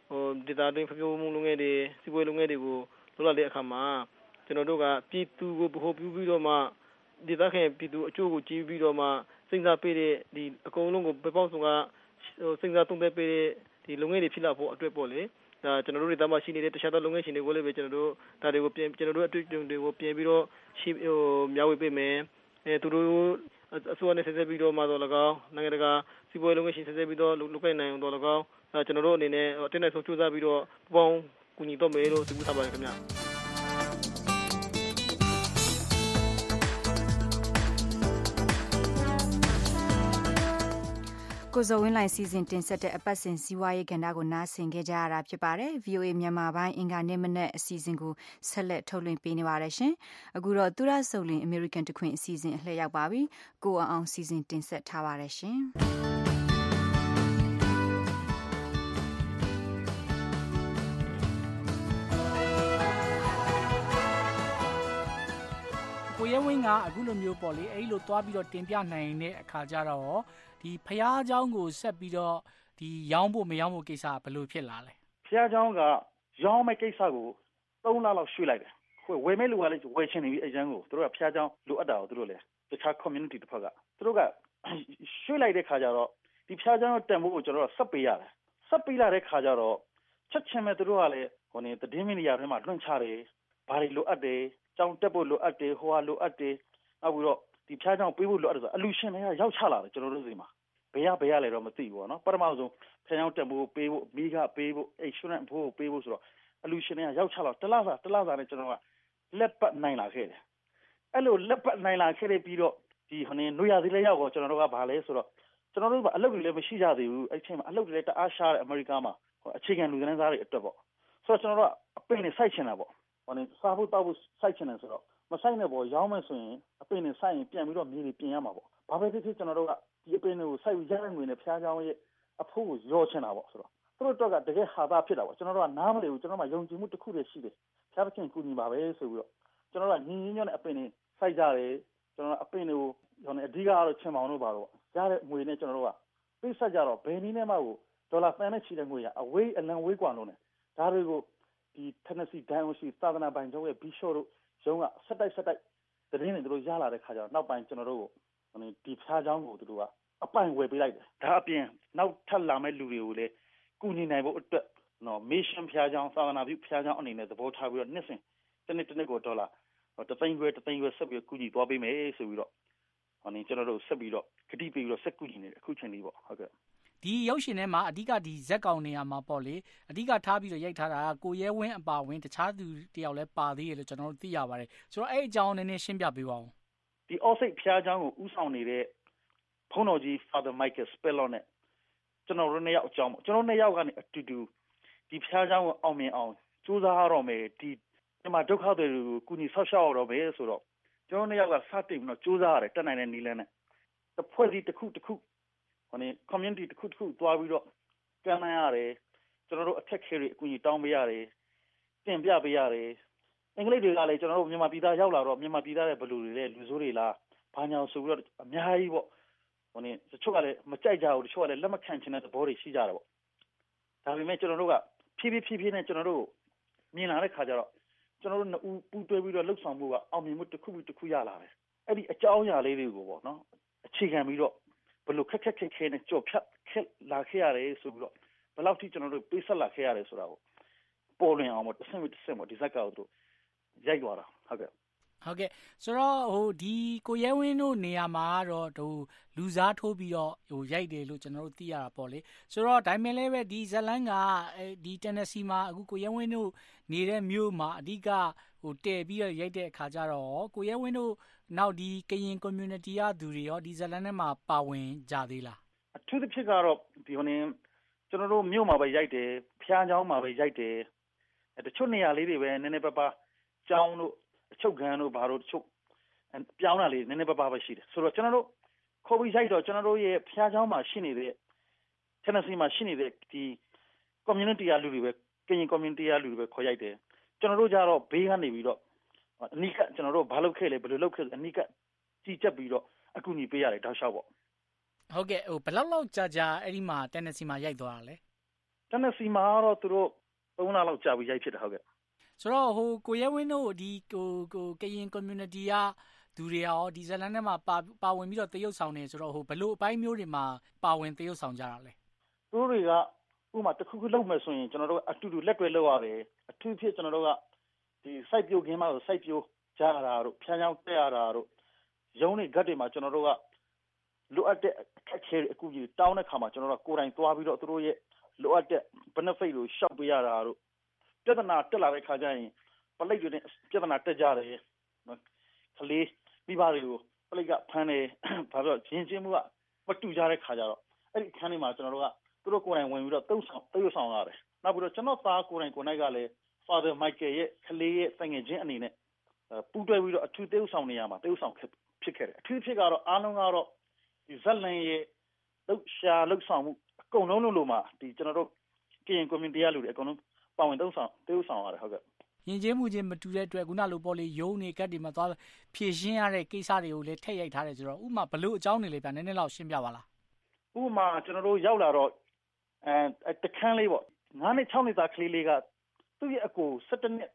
ဒေသတွင်းဖွံ့ဖြိုးမှုလုပ်ငန်းတွေစီးပွားရေးလုပ်ငန်းတွေကိုလုပ်လာတဲ့အခါမှာကျွန်တော်တို့ကပြည်သူကိုဗဟိုပြုပြီးတော့မှဒေသခံပြည်သူအကျိုးကိုကြည့်ပြီးတော့မှစဉ်းစားပေးတဲ့ဒီအကုန်လုံးကိုဘယ်ပေါင်းစုံကစဉ်းစားသုံးသပ်ပေးတဲ့ဒီလုပ်ငန်းတွေဖြစ်လာဖို့အတွက်ပေါ့လေဒါကျွန်တော်တို့ဒေသမှာရှိနေတဲ့တခြားသောလုပ်ငန်းရှင်တွေကိုလည်းပဲကျွန်တော်တို့ဒါတွေကိုကျွန်တော်တို့အတွေ့အကြုံတွေကိုပြင်ပြီးတော့မျှဝေပေးမယ်သူတို့အစိုးရနဲ့ဆက်ဆက်ပြီးတော့မှတော့၎င်းနိုင်ငံတကာစီးပွားရေးလုပ်ငန်းရှင်ဆက်ဆက်ပြီးတော့လုပ်ကိုင်နိုင်အောင်တော့၎င်းကျွန်တော်တို့အနေနဲ့အတင်းနဲ့ဆုံးဖြတ်ပြီးတော့ပေါင်းကူညီတော့မယ်လို့သိထားပါတယ်ခင်ဗျာကိုဇော်ဝင်းလှိုင်စီစဉ်တင်ဆက်တဲ့အပတ်စဉ်စီးပွားရေးကဏ္ဍကိုနားဆင်ခဲ့ကြရတာဖြစ်ပါတယ်။ VOA မြန်မာပိုင်းအင်္ဂါနေ့မနက်အစီအစဉ်ကိုဆက်လက်ထုတ်လွှင့်ပေးနေပါတယ်ရှင်။အခုတော့သူရဆုံလင် American တခွင်အစီအစဉ်အလှည့်ရောက်ပါပြီ။ကိုအောင်စီစဉ်တင်ဆက်ထားပါတယ်ရှင်။ကိုရဲဝင်းကအခုလိုမျိုးပေါ့လေအဲ့လိုသွားပြီးတော့တင်ပြနိုင်တဲ့အခါကျတော့ဒီဖျားเจ้าကိုဆက်ပြီးတော့ဒီရောင်းဖို့မရောင်းဖို့ကိစ္စဘယ်လိုဖြစ်လာလဲဖျားเจ้าကရောင်းမဲ့ကိစ္စကို3လလောက်ရွှေ့လိုက်တယ်ဝယ်မဲ့လူကလည်းဝယ်ချင်နေပြီအရန်ကိုသူတို့ကဖျားเจ้าလိုအပ်တာကိုသူတို့လည်းတခြား community တစ်ဖက်ကသူတို့ကရွှေ့လိုက်တဲ့ခါကျတော့ဒီဖျားเจ้าတန်ဖိုးကိုကျွန်တော်တို့ဆက်ပေးရတယ်ဆက်ပေးလာတဲ့ခါကျတော့ချက်ချင်းပဲသူတို့ကလည်းသတင်းမီဒီယာထဲမှာလွှင့်ချတယ်ဘာတွေလိုအပ်တယ်ကျောင်းတက်ဖို့လိုအပ်တယ်ဟိုဟာလိုအပ်တယ်နောက်ပြီးတော့ဒီဖျားเจ้าပေးဖို့လိုအပ်တယ်ဆိုအလူရှင်တွေကရောက်ချလာတယ်ကျွန်တော်တို့စီမှာဘယ်ရလဲတော့မသိဘူးပေါ့နော်ပထမဆုံးဖျားเจ้าတက်ဖို့ပေးဖို့မိကပေးဖို့ insurance ဖို့ပေးဖို့ဆိုတော့အလူရှင်တွေကရောက်ချလာတလားစာနဲ့ကျွန်တော်ကလက်ပတ်နိုင်လာခဲ့တယ်အဲ့လိုလက်ပတ်နိုင်လာခဲ့ပြီးတော့ဒီနွေရာသီလေးရောက်တော့ကျွန်တော်တို့ကဘာလဲဆိုတော့ကျွန်တော်တို့ကအလုပ်တွေလည်းမရှိကြသေးဘူးအဲ့ချိန်မှာအလုပ်တွေလည်းတအားရှားတဲ့အမေရိကန်မှာအခြေခံလူသားတွေအတွက်ပေါ့ဆိုတော့ကျွန်တော်တို့ကအပင်နဲ့စိုက်ချင်တာပေါ့စားဖို့တောက်ဖို့စိုက်ချင်တယ်ဆိုတော့မစိုက်နဲ့ပေါ့ရောင်းမယ်ဆိုရင်အပင်နဲ့စိုက်ရင်ပြန်ပြီးတော့မြေတွေပြင်ရမှာပေါ့ဘာပဲဖြစ်ဖြစ်ကျွန်တော်တို့ကဒီအပင်တွေကိုစိုက်ပြီးရတဲ့ငွေနဲ့ဖျားเจ้าရဲ့အဖို့ကိုရောချင်တာပေါ့ဆိုတော့သူတို့တော့ကတကယ်ဟာသားဖြစ်တာပေါ့ကျွန်တော်တို့ကနားမလည်ဘူးကျွန်တော်မှယုံကြည်မှုတစ်ခုတည်းရှိတယ်ဖျားသခင်ကူညီပါပဲဆိုပြီးတော့ကျွန်တော်တို့ကညီညွတ်တဲ့အပင်တွေစိုက်ကြတယ်ကျွန်တော်တို့အပင်တွေကိုအဓိကတော့ချင်းမောင်တို့ပါတော့ရတဲ့ငွေနဲ့ကျွန်တော်တို့ကပိတ်ဆက်ကြတော့ဘယ်နည်းနဲ့မှကိုဒေါ်လာ3000နဲ့ချီတဲ့ငွေရအဝေးအလံဝေးกว่าလုံးနဲ့ဒါတွေကိုဒီ Tennessee Dynasty သာသနာပိုင်ကျောင်းရဲ့ Bishop တို့ရုံးကဆက်တိုက်သတင်းတွေသူတို့ရလာတဲ့ခါကျတော့နောက်ပိုင်းကျွန်တော်တို့ကိုဒီဖျားเจ้าကိုသူတို့ကအပိုင်ဝယ်ပေးလိုက်တယ်ဒါအပြင်နောက်ထပ်လာမဲ့လူတွေကိုလည်းကူညီနိုင်ဖို့အတွက်mission ဖျားเจ้าသာသနာပြုဖျားเจ้าအနေနဲ့သဘောထားပြီးတော့နှစ်စဉ်တစ်နှစ်ကိုဒေါ်လာ3သိန်းခွဲဆက်ပြီးကူညီသွားပေးမယ်ဆိုပြီးတော့ကျွန်တော်တို့ဆက်ပြီးတော့ဂတိပေးပြီးတော့ဆက်ကူညီနေတယ်အခုချိန်လေးပေါ့ဟုတ်ကဲ့ဒီရုပ်ရှင်ထဲမှာအဓိကဒီဇက်ကောင်နေရာမှာပေါ့လေအဓိကထားပြီးတော့ရိုက်ထားတာကကိုရဲဝင်းအပါဝင်တခြားသူတယောက်လည်းပါသေးတယ်လို့ကျွန်တော်တို့သိရပါတယ်ဆိုတော့အဲ့အကြောင်းနည်းနည်းရှင်းပြပေးပါဦးဒီအော့စိတ်ဖျားเจ้าကိုဥဆောင်နေတဲ့ဘုန်းတော်ကြီး Father Michael Spellon နဲ့ကျွန်တော်တို့နှစ်ယောက်အကြောင်းပေါ့ကျွန်တော်နှစ်ယောက်ကနေအတူတူဒီဖျားเจ้าကိုအောင်မြင်အောင်စူးစမ်းရတော့မယ်ဒီမှာဒုက္ခတွေကိုကူညီဆောက်ရှောက်ရတော့မယ်ဆိုတော့ကျွန်တော်နှစ်ယောက်ကစတင်ပြီးတော့စူးစမ်းရတယ်တက်နိုင်တဲ့နည်းလမ်းနဲ့တစ်ဖွဲ့စီတစ်ခုcommunity တစ်ခုသွားပြီးတော့ကမ်းလှမ်းရတယ်ကျွန်တော်တို့အခက်ခဲတွေအကူအညီတောင်းပေးရတယ်တင်ပြပေးရတယ်အင်္ဂလိပ်တွေကလည်းကျွန်တော်တို့မြန်မာပြည်သားရောက်လာတော့မြန်မာပြည်သားရဲ့ဘလူတွေလည်းလူဆိုးတွေလားဘာညာဆိုပြီးတော့အများကြီးပေါ့တချို့ကလည်းမကြိုက်ကြဘူးတချို့ကလည်းလက်မခံချင်တဲ့သဘောတွေရှိကြတယ်ပေါ့ဒါပေမဲ့ကျွန်တော်တို့ကဖြည်းဖြည်းနဲ့ကျွန်တော်တို့မြင်လာတဲ့ခါကျတော့ကျွန်တော်တို့နှစ်ဦးပူးတွဲပြီးတော့လှုပ်ဆောင်မှုကအောင်မြင်မှုတစ်ခုရလာတယ်အဲ့ဒီအကြောင်းအရာလေးတွေကိုပေါ့နော်အခြေခံပြီးတော့ဘယ်လိုခက်ခဲနဲ့ကြော်ဖြတ်လာခဲ့ရတယ်ဆိုပြီးတော့ဘယ်လောက်ထိကျွန်တော်တို့ပေးဆက်လာခဲ့ရတယ်ဆိုတာကိုပေါ်လွင်အောင်ပေါ့တစ်ဆင့်ပေါ့ဒီဇက်ကောက်တို့ရိုက်သွားတာဟုတ်ကဲ့ဆိုတော့ဒီကိုရဲဝင်းတို့နေရာမှာတော့လူစားထိုးပြီးတော့ရိုက်တယ်လို့ကျွန်တော်တို့သိရတာပေါ့လေဆိုတော့ဒါမှလည်းပဲဒီဇလန်ကဒီ Tennessee မှာအခုကိုရဲဝင်းတို့နေတဲ့မြို့မှာအဓိကတည်ပြီးတော့ရိုက်တဲ့အခါကျတော့ကိုရဲဝင်းတို့နောက်ဒီကရင် community ကသူတွေရောဒီဇလန်ထဲမှာပါဝင်ကြသေးလားအထူးသဖြင့်ကတော့ဒီကျွန်တော်တို့မြို့မှာပဲရိုက်တယ်ဖျားเจ้าမှာပဲရိုက်တယ်တချို့နေရာလေးတွေပဲနည်းနည်းပါကျောင်းတို့အချုပ်ခန်းတို့ဘာတို့တချို့ပြောင်းတာလေးနည်းနည်းပါပဲရှိတယ်ဆိုတော့ကျွန်တော်တို့ခေါ်ပြီးရိုက်တော့ကျွန်တော်တို့ရဲ့ဖျားเจ้าမှာရှိနေတဲ့ Tennessee မှာရှိနေတဲ့ဒီ community ကလူတွေပဲကရင် community ကလူတွေပဲခေါ်ရိုက်တယ်ကျွန်တော်တို့ကြတော့ဘေးကနေပြီးတော့အနိကကျွန်တော်တို့ဘာလုပ်ခဲ့လဲဘယ်လိုလုပ်ခဲ့လဲအနိကကြည်ချက်ပြီးတော့အကူအညီပေးရတယ်တောက်လျှောက်ပေါ့ဟုတ်ကဲ့ဘယ်လောက်ကြာအဲ့ဒီမှာ Tennessee မှာရိုက်သွားတာလဲ Tennessee မှာတော့သူတို့3လလောက်ကြာပြီးရိုက်ဖြစ်တာဟုတ်ကဲ့ဆိုတော့ကိုရဲဝင်းတို့ဒီကရင် community ကသူတွေရောဒီဇလန်ထဲမှာပါဝင်ပြီးတော့တရုတ်ဆောင်နေဆိုတော့ဘယ်လိုအပိုင်းမျိုးတွေမှာပါဝင်တရုတ်ဆောင်ကြတာလဲသူတို့တွေကဥပမာတစ်ခုခုလုပ်မယ်ဆိုရင်ကျွန်တော်တို့အတူတူလက်တွဲလုပ်ရတယ်အထူးဖြစ်ကျွန်တော်တို့ကဒီ site ပြိုခင်းမှာဆို site ပြိုကြရတာတို့ဖြန်းချောင်းတက်ရတာတို့ရုံးတွေဂတ်တွေမှာကျွန်တော်တို့ကလိုအပ်တဲ့အခက်အခဲတွေအကူအညီတောင်းတဲ့ခါမှာကျွန်တော်တို့ကိုယ်တိုင်သွားပြီးတော့သူတို့ရဲ့လိုအပ်တဲ့ benefit ကိုရှောက်ပေးရတာတို့ပြဿနာတက်လာတဲ့ခါကျရင်ပလိတ်တွေနဲ့ပြဿနာတက်ကြတယ်ကလေးမိဘတွေကိုပလိတ်ကဖမ်းတယ်ဘာလို့ရင်းချင်းမှုကမတူကြတဲ့ခါကျတော့အဲ့ဒီအခန်းထဲမှာကျွန်တော်တို့ကသူတို့ကိုယ်တိုင်ဝင်ပြီးတော့တုံ့ဆောင်ရတယ်နောက်ပြီးတော့ကျွန်တော်သားကိုယ်တိုင်ကလည်း Father Michael ရဲ့ကလေးရဲ့တငယ်ချင်းအနေနဲ့ပူးတွဲပြီးတော့အထူးတုံ့ဆောင်နေရမှာတုံ့ဆောင်ဖြစ်ခဲ့တယ်အထူးဖြစ်ကတော့အားလုံးကတော့ဒီဇက်လန်ရဲ့လှုပ်ဆောင်မှုအကုန်လုံးလို့မှာဒီကျွန်တော်တို့ကရင် community ရလူတွေအကုန်လုံးပါဝင်တုံ့ဆောင်ရတယ်ဟုတ်ကဲ့ယဉ်ကျေးမှုချင်းမတူတဲ့အတွက်ခုနလိုပေါ့လေရုံးနေကတ်တွေမှာသွားဖြည့်ရှင်းရတဲ့ကိစ္စတွေကိုလည်းထည့်ရိုက်ထားတယ်ဆိုတော့ဥပမာဘလို့အကြောင်းတွေလေးပြနည်းနည်းလောက်ရှင်းပြပါလားဥပမာကျွန်တော်တို့ရောက်လာတော့တခန်းလေးပေါ့9နှစ်6နှစ်သားကလေးလေးကသူ့ရဲ့အကို17နှစ်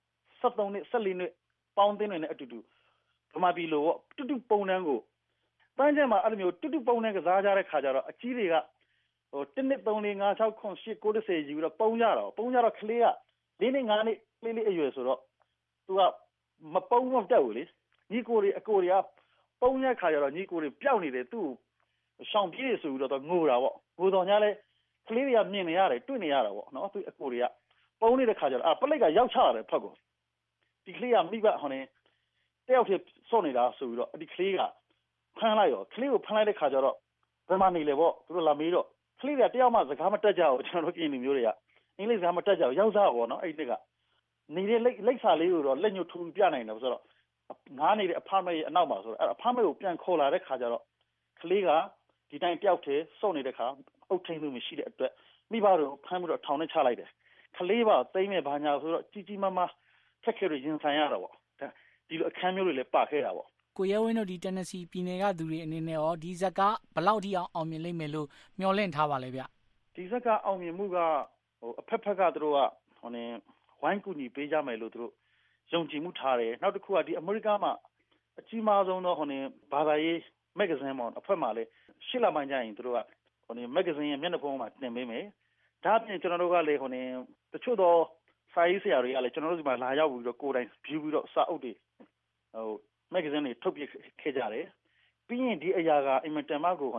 13နှစ်14နှစ်ပေါင်းတင်နေတဲ့အတူတူဗမာပြည်လိုပေါ့တူတူပုံနှန်းကိုတန်းကျမှာအဲ့လိုမျိုးတူတူပုံနှန်းကစားကြတဲ့ခါကျတော့အကြီးတွေက1နှစ်3 4 5 6 9 10 90ယူပြီးတော့ပုံကြတော့ကလေးက4နှစ်5နှစ်လေးအရွယ်ဆိုတော့သူကမပုံမတက်ဘူးလေညီကိုတွေအကိုတွေကပုံရခါကျတော့ညီကိုတွေပျောက်နေတယ်သူ့ရှောင်ပြေးဆိုပြီးတော့ငိုတာပေါ့ငိုတော့ညာလဲကလေးတွေကမြင်နေရတယ်တွေ့နေရတာပေါ့နော်သူအကိုတွေကပုံနေတဲ့ခါကျတော့ပလိတ်ကရောက်ချရတယ်ဖက်ကိုဒီကလေးကမိဘဟိုနေတယောက်တည်းစော့နေတာဆိုပြီးတော့ဒီကလေးကဖမ်းလိုက်ရောကလေးကိုဖမ်းလိုက်တဲ့ခါကျတော့ဘယ်မှာနေလဲပေါ့သူတို့လာမေးတော့ကလေးတွေကတယောက်မှစကားမတက်ကြဘူးကျွန်တော်တို့ကင်းနေမျိုးတွေကအင်္ဂလိပ်စကားမတက်ကြဘူးရောက်စားပေါ့နော်အဲ့ဒီကနေတဲ့လိပ်စာလေးကိုတော့လက်ညှိုးထိုးပြနိုင်တယ်ဆိုတော့ငားနေတဲ့အဖမရဲ့အနောက်မှာဆိုတော့အဲ့အဖမကိုပြန်ခေါ်လာတဲ့ခါကျတော့ကလေးကဒီတိုင်းတယောက်တည်းစော့နေတဲ့ခါအုတ်ထိန်သူမရှိတဲ့အတွက်မိဘတို့ဖမ်းပြီးတော့ထောင်ထဲချလိုက်တယ်ကလေးပါသိမ်းမဲ့ဘာညာဆိုတော့ကြီးမားမားခက်ခဲရရင်ဆိုင်ရတာပေါ့ဒီလိုအခန်းမျိုးတွေလည်းပါခဲ့တာပေါ့ကိုရဲဝင်းတို့ဒီ Tennessee ပြည်နယ်ကသူတွေအနေနဲ့ရောဒီဇက်ကဘယ်လောက်ထိအောင်မြင်လိမ့်မယ်လို့မျှော်လင့်ထားပါလဲဗျဒီဇက်ကအောင်မြင်မှုကအဖက်ကသူတို့ကဝိုင်းကူညီပေးကြမယ်လို့သူတို့ယုံကြည်မှုထားတယ်နောက်တစ်ခုကဒီအမေရိကမှာအကြီးမားဆုံးသောဘာသာရေးမဂ္ဂဇင်းပေါ့အဖက်မှာလည်း8လပိုင်းကျရင်သူတို့ကမဂ္ဂဇင်းရဲ့မျက်နှာဖုံးမှာတင်ပေးမယ်ဒါအပြင်ကျွန်တော်တို့ကလည်းတချို့သောစာရေးဆရာတွေကလည်းကျွန်တော်တို့ဒီမှာလာရောက်ပြီးတော့ကိုယ်တိုင် view ပြီးတော့စာအုပ်တွေမဂ္ဂဇင်းတွေထုတ်ပြခဲ့ကြတယ်ပြီးရင်ဒီအရာကအင်မတန်မှကို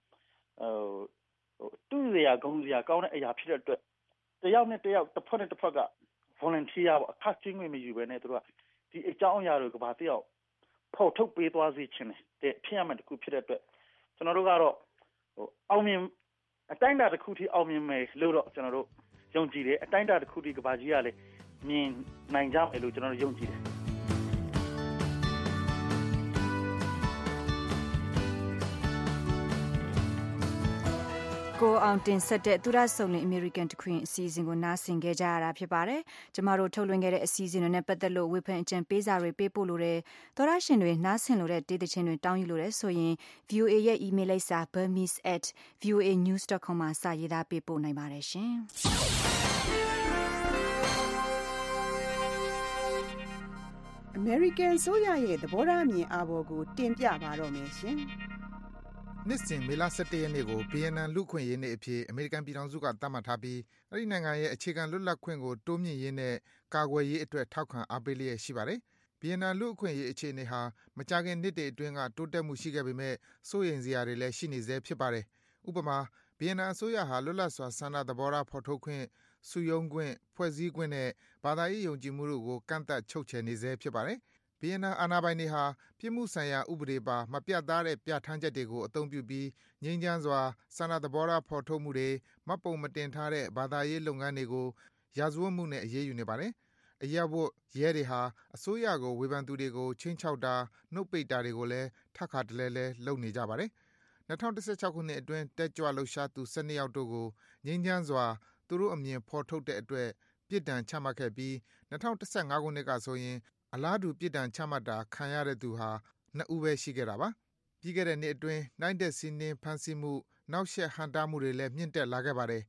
တူးစရာဂုဏ်စရာကောင်းတဲ့အရာဖြစ်တဲ့အတွက်တယောက်နဲ့တယောက်တစ်ဖက်နဲ့တစ်ဖက်က volunteer ပေါ့အခက်ချင်းမယူဘဲနဲ့သူတို့ကဒီအကြောင်းအရာတွေကဘာတယောက်ဖော်ထုတ်ပေးသွားစေချင်တယ်ဖြစ်ရမယ်တခုဖြစ်တဲ့အတွက်ကျွန်တော်တို့ကတော့အောင်မြင်အတိုင်းအတာတစ်ခုထိအောင်မြင်မယ်လို့တော့ကျွန်တော်တို့ယုံကြည်တယ်အတိုင်းအတာတစ်ခုထိကဘာကြီးကလည်းမြင်နိုင်ကြမယ်လို့ကျွန်တော်တို့ယုံကြည်တယ်ကိုအောင်တင်ဆက်တဲ့သူရဆုံလင် American တခွင်အစီအစဉ်ကိုနားဆင်ခဲ့ကြရတာဖြစ်ပါတယ်။ကျမတို့ထုတ်လွှင့်ခဲ့တဲ့အစီအစဉ်တွေနဲ့ပတ်သက်လို့ဝေဖန်အကြံပေးစာတွေပေးပို့လို့တဲ့သောရရှင်တွေနားဆင်လို့တဲ့ဒေသချင်းတွေတောင်းယူလို့တဲ့ဆိုရင် VOA ရဲ့ email လိပ်စာ burmese@voanews.com မှာစာရေးသားပေးပို့နိုင်ပါတယ်ရှင်။ American ဆိုရရဲ့သဘောထားအမြင်အာဘော်ကိုတင်ပြပါတော့မယ်ရှင်။နှစ်စဉ်မေလ17ရက်နေ့ကိုဗီယက်နမ်လူ့အခွင့်အရေးနေ့အဖြစ်အမေရိကန်ပြည်ထောင်စုကသတ်မှတ်ထားပြီးအဲဒီနိုင်ငံရဲ့အခြေခံလွတ်လပ်ခွင့်ကိုတိုးမြှင့်ရေးနဲ့ကာကွယ်ရေးအတွက်ထောက်ခံအားပေးလျက်ရှိပါတယ်။ဗီယက်နမ်လူ့အခွင့်အရေးအခြေအနေဟာမကြာခင်နှစ်တွေအတွင်းကတိုးတက်မှုရှိခဲ့ပေမဲ့စိုးရိမ်စရာတွေလည်းရှိနေဆဲဖြစ်ပါတယ်။ဥပမာဗီယက်နမ်အစိုးရဟာလွတ်လပ်စွာဆန္ဒသဘောထားဖော်ထုတ်ခွင့်၊စုရုံးခွင့်၊ဖွဲ့စည်းခွင့်နဲ့ဘာသာရေးယုံကြည်မှုတို့ကိုကန့်သတ်ချုပ်ချယ်နေဆဲဖြစ်ပါတယ်။ဗီယက်နမ်အာဏာပိုင်တွေဟာပြစ်မှုဆိုင်ရာဥပဒေပါမပြတ်သားတဲ့ပြဋ္ဌာန်းချက်တွေကိုအသုံးပြုပြီးငြိမ်းချမ်းစွာဆန္ဒသဘောထားဖော်ထုတ်မှုတွေ၊မှတ်ပုံမတင်ထားတဲ့ဘာသာရေးလုပ်ငန်းတွေကိုရာဇဝတ်မှုနဲ့အရေးယူနေပါတယ်။အရပ်ဝတ်ရဲတွေဟာအစိုးရကိုဝေဖန်သူတွေကိုခြိမ်းခြောက်တာ၊နှုတ်ပိတ်တာတွေကိုလည်းထပ်ခါတလဲလဲလုပ်နေကြပါတယ်။2016ခုနှစ်အတွင်းတက်ကြွလှုပ်ရှားသူ12ယောက်တို့ကိုငြိမ်းချမ်းစွာသူတို့အမြင်ဖော်ထုတ်တဲ့အတွက်ပြစ်ဒဏ်ချမှတ်ခဲ့ပြီး2015ခုနှစ်ကဆိုရင်အလားတူပြစ်ဒဏ်ချမှတ်တာခံရတဲ့သူဟာ2ဦးပဲရှိခဲ့တာပါ။ပြီးခဲ့တဲ့နှစ်အတွင်းနှိုင်းတဲ့စီးနင်းဖမ်းဆီးမှု၊နှောက်ယှက်ဟန့်တားမှုတွေလည်းမြင့်တက်လာခဲ့ပါတယ်။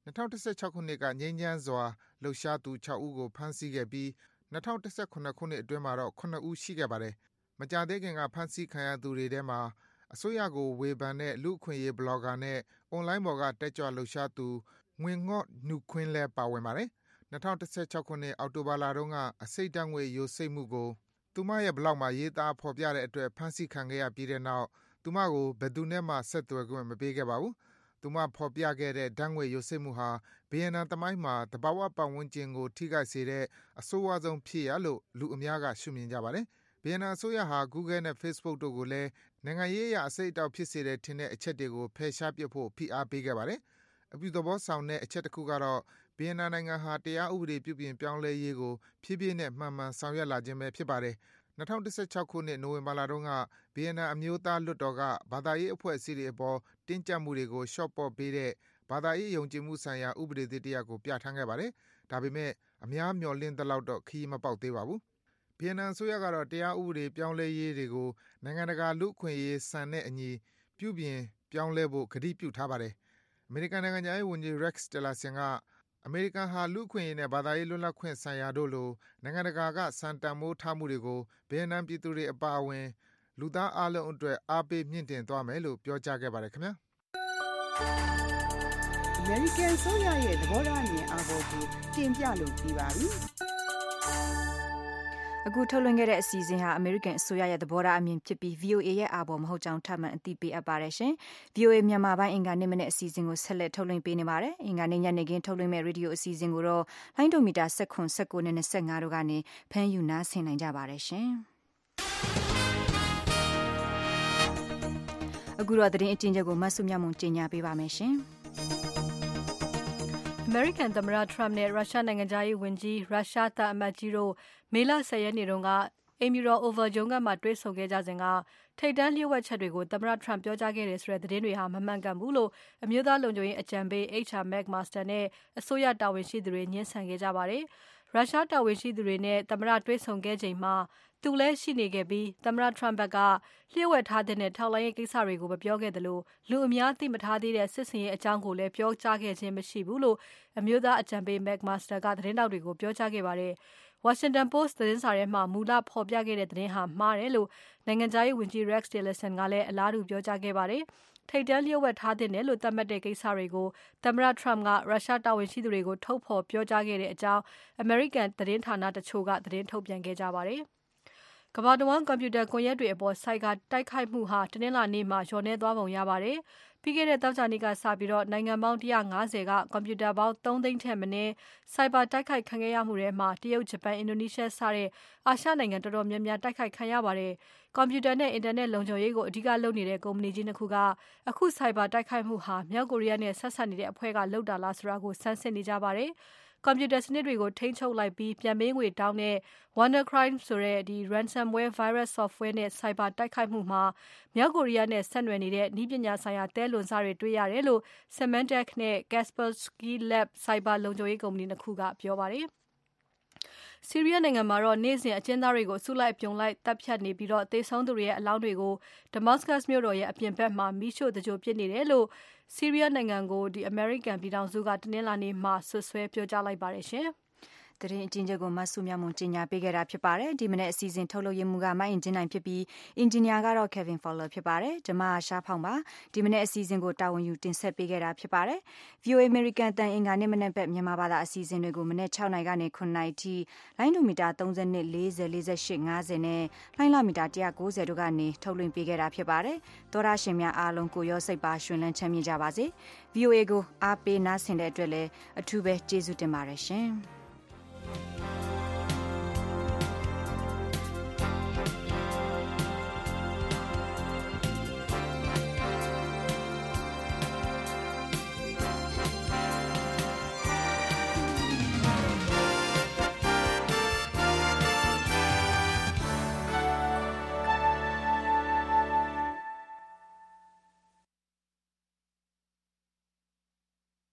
2016 ခုနှစ်ကငြိမ်းချမ်းစွာလှုပ်ရှားသူ6ဦးကိုဖမ်းဆီးခဲ့ပြီး2018ခုနှစ်အတွင်းမှာတော့9ဦးရှိခဲ့ပါတယ်။မကြာသေးခင်ကဖမ်းဆီးခံရသူတွေထဲမှာအစိုးရကိုဝေဖန်တဲ့လူ့အခွင့်အရေးဘလော့ဂါနဲ့အွန်လိုင်းပေါ်ကတက်ကြွလှုပ်ရှားသူငွေငေါ့နုခွင်းလည်းပါဝင်ပါတယ်။2016ခုနှစ်အောက်တိုဘာလတုန်းကအစိတ်ဓာတ်ငွေယိုစိတ်မှုကိုသူမရဲ့ဘလော့မှာရေးသားဖော်ပြတဲ့အတွက်ဖမ်းဆီးခံခဲ့ရပြီးတဲ့နောက်သူမကိုဘယ်သူနဲ့မှဆက်သွယ်ခွင့်မပေးခဲ့ပါဘူး။သူမဖော်ပြခဲ့တဲ့ဓာတ်ငွေယိုစိတ်မှုဟာဗီယက်နမ်သမိုင်းမှာသဘာဝပတ်ဝန်းကျင်ကိုထိခိုက်စေတဲ့အဆိုးဝါးဆုံးဖြစ်ရပ်လို့လူအများကရှုမြင်ကြပါတယ်။ဗီယက်နမ်အစိုးရဟာ Google နဲ့ Facebook တို့ကိုလည်းနိုင်ငံရေးအရအစိတ်အတောက်ဖြစ်စေတဲ့ထင်တဲ့အချက်တွေကိုဖယ်ရှားပစ်ဖို့ဖိအားပေးခဲ့ပါတယ်။အပြုသဘောဆောင်တဲ့အချက်တစ်ခုကတော့ဗီယက်နမ်နိုင်ငံဟာတရားဥပဒေပြုပြင်ပြောင်းလဲရေးကိုဖြည်းဖြည်းနဲ့မှန်မှန်ဆောင်ရွက်လာခြင်းပဲဖြစ်ပါတယ်။2016ခုနှစ်နိုဝင်ဘာလတုန်းကဗီယက်နမ်အမျိုးသားလွှတ်တော်ကဘာသာရေးအဖွဲ့အစည်းတွေအပေါ်တင်းကျပ်မှုတွေကိုလျှော့ပေါ့ပေးတဲ့ဘာသာရေးယုံကြည်မှုဆိုင်ရာဥပဒေသစ်တစ်ရပ်ကိုပြဋ္ဌာန်းခဲ့ပါတယ်။ဒါပေမဲ့အများမျှော်လင့်သလောက်တော့ခရီးမပေါက်သေးပါဘူး။ဗီယက်နမ်အစိုးရကတော့တရားဥပဒေပြောင်းလဲရေးတွေကိုနိုင်ငံတကာလူ့အခွင့်အရေးစံနဲ့အညီပြုပြင်ပြောင်းလဲဖို့ကတိပြုထားပါတယ်။အမေရိကန်နိုင်ငံသားရေးဝန်ကြီး Rex Tillerson ကအမေရိကန်ဟာလူ့အခွင့်အရေးနဲ့ဘာသာရေးလွတ်လပ်ခွင့်ဆိုင်ရာတို့လိုနိုင်ငံတကာကစံတန်မိုးထားမှုတွေကိုဗီယက်နမ်ပြည်သူတွေအပါအဝင်လူသားအလုံးအတွက်အားပေးမြင့်တင်သွားမယ်လို့ပြောကြားခဲ့ပါတယ်ခင်ဗျာ။ American ဆိုရရဲ့သဘောထားမြင်အားကိုတင်ပြလို့ပြီးပါပြီ။အခုထုတ်လွှင့်ခဲ့တဲ့အစီအစဉ်ဟာ American အစိုးရရဲ့သဘောထားအမြင်ဖြစ်ပြီး VOA ရဲ့အာဘော်မဟုတ်ကြောင်းထပ်မံအသိပေးအပ်ပါတယ်ရှင်။ VOA မြန်မာပိုင်းအင်္ဂါနေ့မနေ့အစီအစဉ်ကိုဆက်လက်ထုတ်လွှင့်ပေးနေပါတယ်။အင်္ဂါနေ့ညနေခင်းထုတ်လွှင့်မဲ့ရေဒီယိုအစီအစဉ်ကိုတော့လိုင်းဒိုမီတာ19 19နဲ့25တို့ကနေဖမ်းယူနားဆင်နိုင်ကြပါတယ်ရှင်။အခုတော့သတင်းအကျဉ်းချုပ်ကိုမဆုမြမုံကြီးညာပေးပါမယ်ရှင်။ American သမ္မတ Trump နဲ့ရုရှားနိုင်ငံသားရေးဝန်ကြီးရုရှားသံအမတ်ကြီးတို့မေလ 10 ရက်နေ့တုန်းကအိမ်ဖြူတော် Oval ရုံးခန်းမှာတွေ့ဆုံခဲ့ကြစဉ်ကထိပ်တန်းလျှို့ဝှက်ချက်တွေကိုသမ္မတ Trump ပြောကြားခဲ့တယ်ဆိုတဲ့သတင်းတွေဟာမမှန်ကန်ဘူးလို့အမျိုးသားလုံခြုံရေးအကြံပေး HR McMaster နဲ့အစိုးရတာဝန်ရှိသူတွေညှင်းဆန်ခဲ့ကြပါတယ်။ရုရှားတာဝန်ရှိသူတွေနဲ့သမ္မတတွေ့ဆုံခဲ့ချိန်မှာသူလည်းရှိနေခဲ့ပြီးသမ္မတ Trump ဘက်ကလျှို့ဝှက်ထားတဲ့ထောက်လှမ်းရေးကိစ္စတွေကိုမပြောခဲ့သလိုလူအများသိမထားသေးတဲ့စစ်စင်ရေးအကြောင်းကိုလည်းပြောကြားခဲ့ခြင်းမရှိဘူးလို့အမျိုးသားအကြံပေး McMaster ကသတင်းတောက်တွေကိုပြောကြားခဲ့ပါတယ်။ Washington Post သတင်းစာထဲမှာမူလဖော်ပြခဲ့တဲ့သတင်းဟာမှားတယ်လို့နိုင်ငံသားရေးဝန်ကြီး Rex Tillerson ကလည်းအလားတူပြောကြားခဲ့ပါတယ်။ထိပ်တန်းလျှို့ဝှက်ထားတဲ့လို့သတ်မှတ်တဲ့ကိစ္စတွေကိုသမ္မတ Trump ကရုရှားတာဝန်ရှိသူတွေကိုထုတ်ဖော်ပြောကြားခဲ့တဲ့အကြောင်း American သတင်းဌာနတချို့ကသတင်းထုတ်ပြန်ခဲ့ကြပါတယ်။ကမ္ဘာတဝန်းကွန်ပျူတာကွန်ရက်တွေအပေါ်ဆိုက်ဘာတိုက်ခိုက်မှုဟာတနင်္လာနေ့မှာလျော့နည်းသွားပုံရပါတယ်။ပြီးခဲ့တဲ့သောကြာနေ့ကစပြီးနိုင်ငံပေါင်း150ကကွန်ပျူတာပေါင်း3သိန်းထက်မနည်းဆိုက်ဘာတိုက်ခိုက်ခံခဲ့ရမှုတွေမှာတရုတ်၊ဂျပန်၊အင်ဒိုနီးရှားစတဲ့အာရှနိုင်ငံတော်တော်များများတိုက်ခိုက်ခံရပါတယ်။ကွန်ပျူတာနဲ့အင်တာနက်လုံခြုံရေးကိုအဓိကလုပ်နေတဲ့ကုမ္ပဏီကြီးနှစ်ခုကအခုဆိုက်ဘာတိုက်ခိုက်မှုဟာမြောက်ကိုရီးယားနဲ့ဆက်စပ်နေတဲ့အဖွဲ့ကလုပ်တာလားဆိုတာကိုဆန်းစစ်နေကြပါတယ်။ကွန်ပျူတာစနစ်တွေကိုထိန်းချုပ်လိုက်ပြီးပြန်ပေးငွေတောင်းတဲ့ WannaCry ဆိုတဲ့ransomware virus software နဲ့ cyber တိုက်ခိုက်မှုမှာမြောက်ကိုရီးယားနဲ့ဆက်နွယ်နေတဲ့နည်းပညာဆိုင်ရာသဲလွန်စတွေတွေ့ရတယ်လို့ Symantec နဲ့ Kaspersky Lab cyber လုံခြုံရေးကုမ္ပဏီနှစ်ခုကပြောပါတယ်။ဆီးရီးယားနိုင်ငံမှာတော့နေ့စဉ်အကျဉ်းသားတွေကိုအစုလိုက်အပြုံလိုက်တပ်ဖြတ်နေပြီးသေဆုံးသူတွေရဲ့အလောင်းတွေကို Damascus မြို့တော်ရဲ့အပြင်ဘက်မှာမီးရှို့သဂြိုဟ်ပစ်နေတယ်လို့ဆီးရီးယားနိုင်ငံကိုအမေရိကန်ပြည်ထောင်စုကတနင်္လာနေ့မှာဆွဆွဲပြောကြားလိုက်ပါတယ်ရှင်။သတင်းအကျဉ်းချုပ်ကိုမဆုမြမုံကြီးညာပေးခဲ့တာဖြစ်ပါတယ်။ဒီမနေ့အစီအစဉ်ထုတ်လုပ်ရမှုကမိုင်းအင်ဂျင်နိုင်ဖြစ်ပြီးအင်ဂျင်နီယာကတော့ Kevin Fowler ဖြစ်ပါတယ်။ကျွန်မရှားဖောင်ပါဒီမနေ့အစီအစဉ်ကိုတာဝန်ယူတင်ဆက်ပေးခဲ့တာဖြစ်ပါတယ်။ VOA American တန်အင်္ဂါနေ့မနေ့ဘက်မြန်မာဘာသာအစီအစဉ်တွေကိုမနေ့6နာရီကနေ9နာရီထိလိုင်းဒိုမီတာ32 40 48 50နဲ့လိုင်းလာမီတာ190တို့ကနေထုတ်လွှင့်ပေးခဲ့တာဖြစ်ပါတယ်။သောရရှင်များအားလုံးကိုရောစိတ်ပါရှင်လန်းချမ်းမြေ့ကြပါစေ။ VOA ကိုအားပေးနားဆင်တဲ့အတွက်လည်းအထူးပဲကျေးဇူးတင်ပါတယ်ရှင်။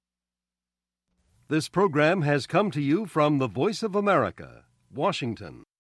This program has come to you from the Voice of America, Washington.